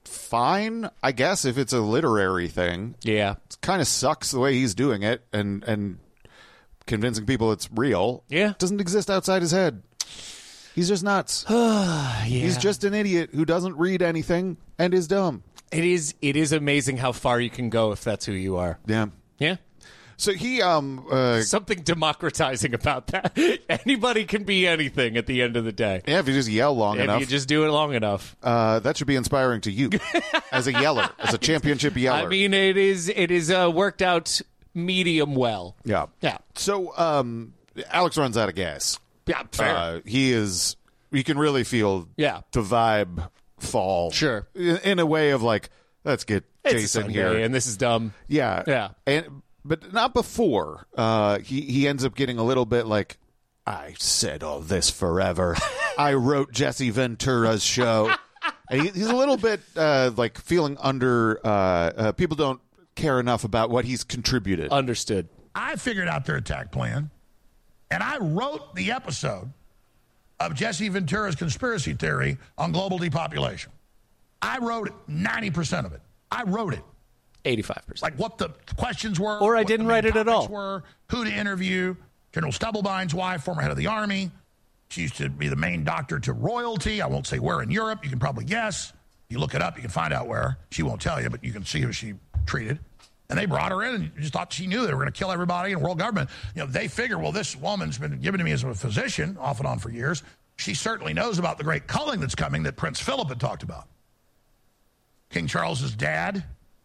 fine, I guess, if it's a literary thing. Yeah. It kind of sucks the way he's doing it and convincing people it's real. Yeah. It doesn't exist outside his head. He's just nuts. He's just an idiot who doesn't read anything and is dumb. It is amazing how far you can go if that's who you are. Yeah. Yeah. So he something democratizing about that. Anybody can be anything at the end of the day. Yeah, if you just yell long enough. If you just do it long enough. That should be inspiring to you as a yeller, as a championship yeller. I mean, it is worked out medium well. Yeah. Yeah. So Alex runs out of gas. Yeah, fair. You can really feel the vibe fall. Sure. In a way of like, let's get Jason here. And this is dumb. Yeah. Yeah. But not before. He ends up getting a little bit like, I said all this forever. I wrote Jesse Ventura's show. And he's a little bit like feeling under. People don't care enough about what he's contributed. Understood. I figured out their attack plan, and I wrote the episode of Jesse Ventura's conspiracy theory on global depopulation. I wrote 90% of it. I wrote it. 85%. Like what the questions were. Or I didn't write it at all. Were, who to interview. General Stubblebine's wife, former head of the Army. She used to be the main doctor to royalty. I won't say where in Europe. You can probably guess. You look it up, you can find out where. She won't tell you, but you can see who she treated. And they brought her in and just thought she knew they were going to kill everybody in world government. You know, they figure, well, this woman's been given to me as a physician off and on for years. She certainly knows about the great culling that's coming that Prince Philip had talked about. King Charles's dad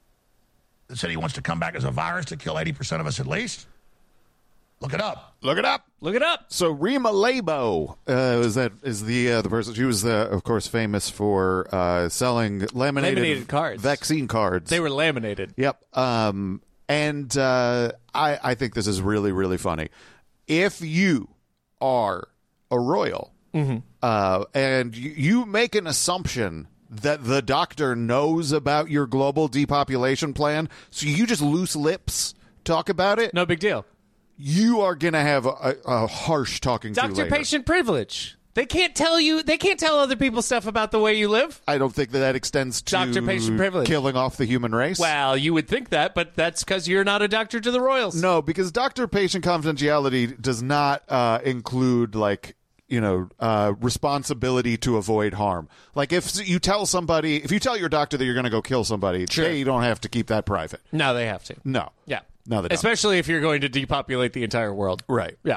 that said he wants to come back as a virus to kill 80% of us at least. Look it up. Look it up. Look it up. So Rima Labo is the person. She was of course famous for selling laminated cards, vaccine cards. They were laminated. Yep. And And I think this is really, really funny. If you are a royal and you make an assumption that the doctor knows about your global depopulation plan, so you just loose lips talk about it, no big deal. You are going to have a harsh talking to later. Doctor-patient privilege. They can't tell other people stuff about the way you live. I don't think that extends to doctor-patient privilege. Killing off the human race. Well, you would think that, but that's because you're not a doctor to the royals. No, because doctor-patient confidentiality does not include, like, responsibility to avoid harm. Like, if you tell your doctor that you're going to go kill somebody, sure, they don't have to keep that private. No, they have to. No. Yeah. No, they don't. Especially if you're going to depopulate the entire world. Right. Yeah.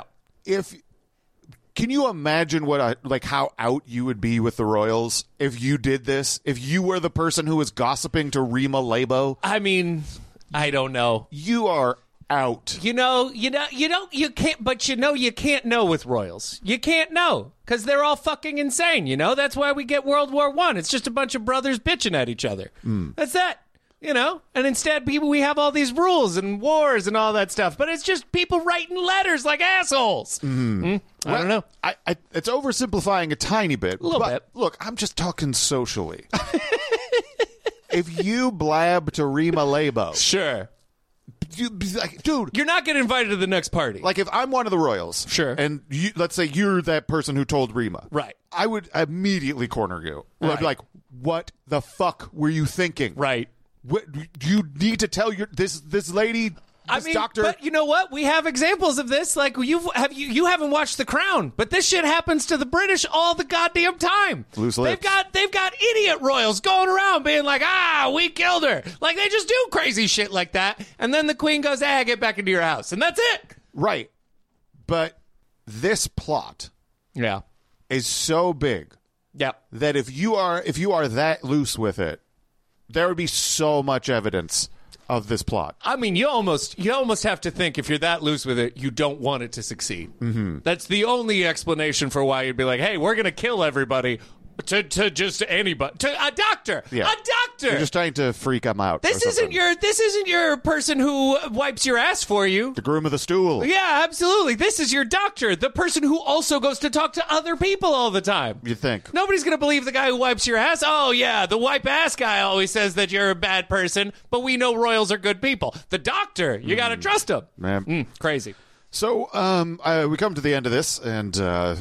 Can you imagine how out you would be with the royals if you did this? If you were the person who was gossiping to Rima Labo? I mean, I don't know. You are out. You can't, but you can't know with royals. You can't know because they're all fucking insane. That's why we get World War I. It's just a bunch of brothers bitching at each other. That's that. And instead we have all these rules and wars and all that stuff, but it's just people writing letters like assholes. I don't know. It's oversimplifying a tiny bit. A little bit. Look, I'm just talking socially. If you blab to Rima Labo, sure. Dude, you're not getting invited to the next party. Like, if I'm one of the royals, sure, and let's say you're that person who told Rima, right? I would immediately corner you. Right. I'd be like, "What the fuck were you thinking?" Right. What, you need to tell this lady. Doctor. But you know what? We have examples of this. Like you haven't watched The Crown, but this shit happens to the British all the goddamn time. Loose lips. They've got idiot royals going around being like, we killed her. Like they just do crazy shit like that, and then the Queen goes, get back into your house, and that's it. Right. But this plot, is so big, that if you are that loose with it, there would be so much evidence of this plot. I mean, you almost have to think if you're that loose with it, you don't want it to succeed. Mm-hmm. That's the only explanation for why you'd be like, hey, we're going to kill everybody to just anybody. To a doctor. Yeah. A doctor. You're just trying to freak them out. This isn't your person who wipes your ass for you. The groom of the stool. Yeah, absolutely. This is your doctor, the person who also goes to talk to other people all the time. You think? Nobody's going to believe the guy who wipes your ass. Oh, yeah, the wipe ass guy always says that you're a bad person, but we know royals are good people. The doctor, you got to trust him. Man. Crazy. So we come to the end of this, and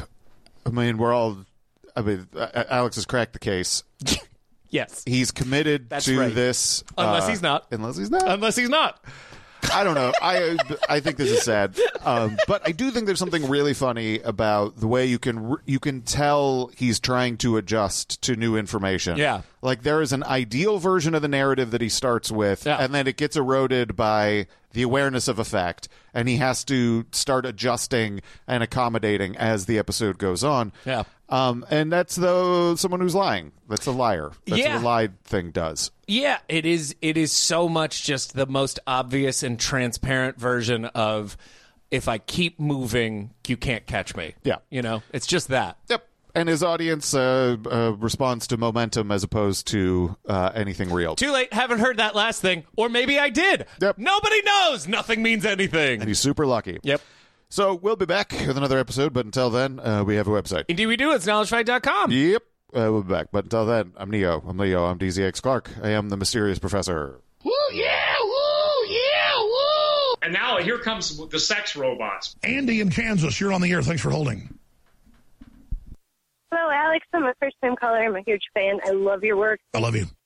Alex has cracked the case. Yes. He's committed to this. Unless he's not. Unless he's not. Unless he's not. I don't know. I think this is sad, but I do think there's something really funny about the way you can tell he's trying to adjust to new information. Yeah, like there is an ideal version of the narrative that he starts with, and then it gets eroded by the awareness of a fact, and he has to start adjusting and accommodating as the episode goes on. Yeah. And that's someone who's lying. That's a liar. That's what a lied thing does. Yeah, it is. It is so much just the most obvious and transparent version of if I keep moving, you can't catch me. Yeah. It's just that. Yep. And his audience responds to momentum as opposed to anything real. Too late. Haven't heard that last thing. Or maybe I did. Yep. Nobody knows. Nothing means anything. And he's super lucky. Yep. So we'll be back with another episode, but until then, we have a website. Indeed we do. It's knowledgefight.com. Yep. We'll be back. But until then, I'm Neo. I'm Leo. I'm DZX Clark. I am the mysterious professor. Woo, yeah, woo, yeah, woo. And now here comes the sex robots. Andy in Kansas, you're on the air. Thanks for holding. Hello, Alex. I'm a first-time caller. I'm a huge fan. I love your work. I love you.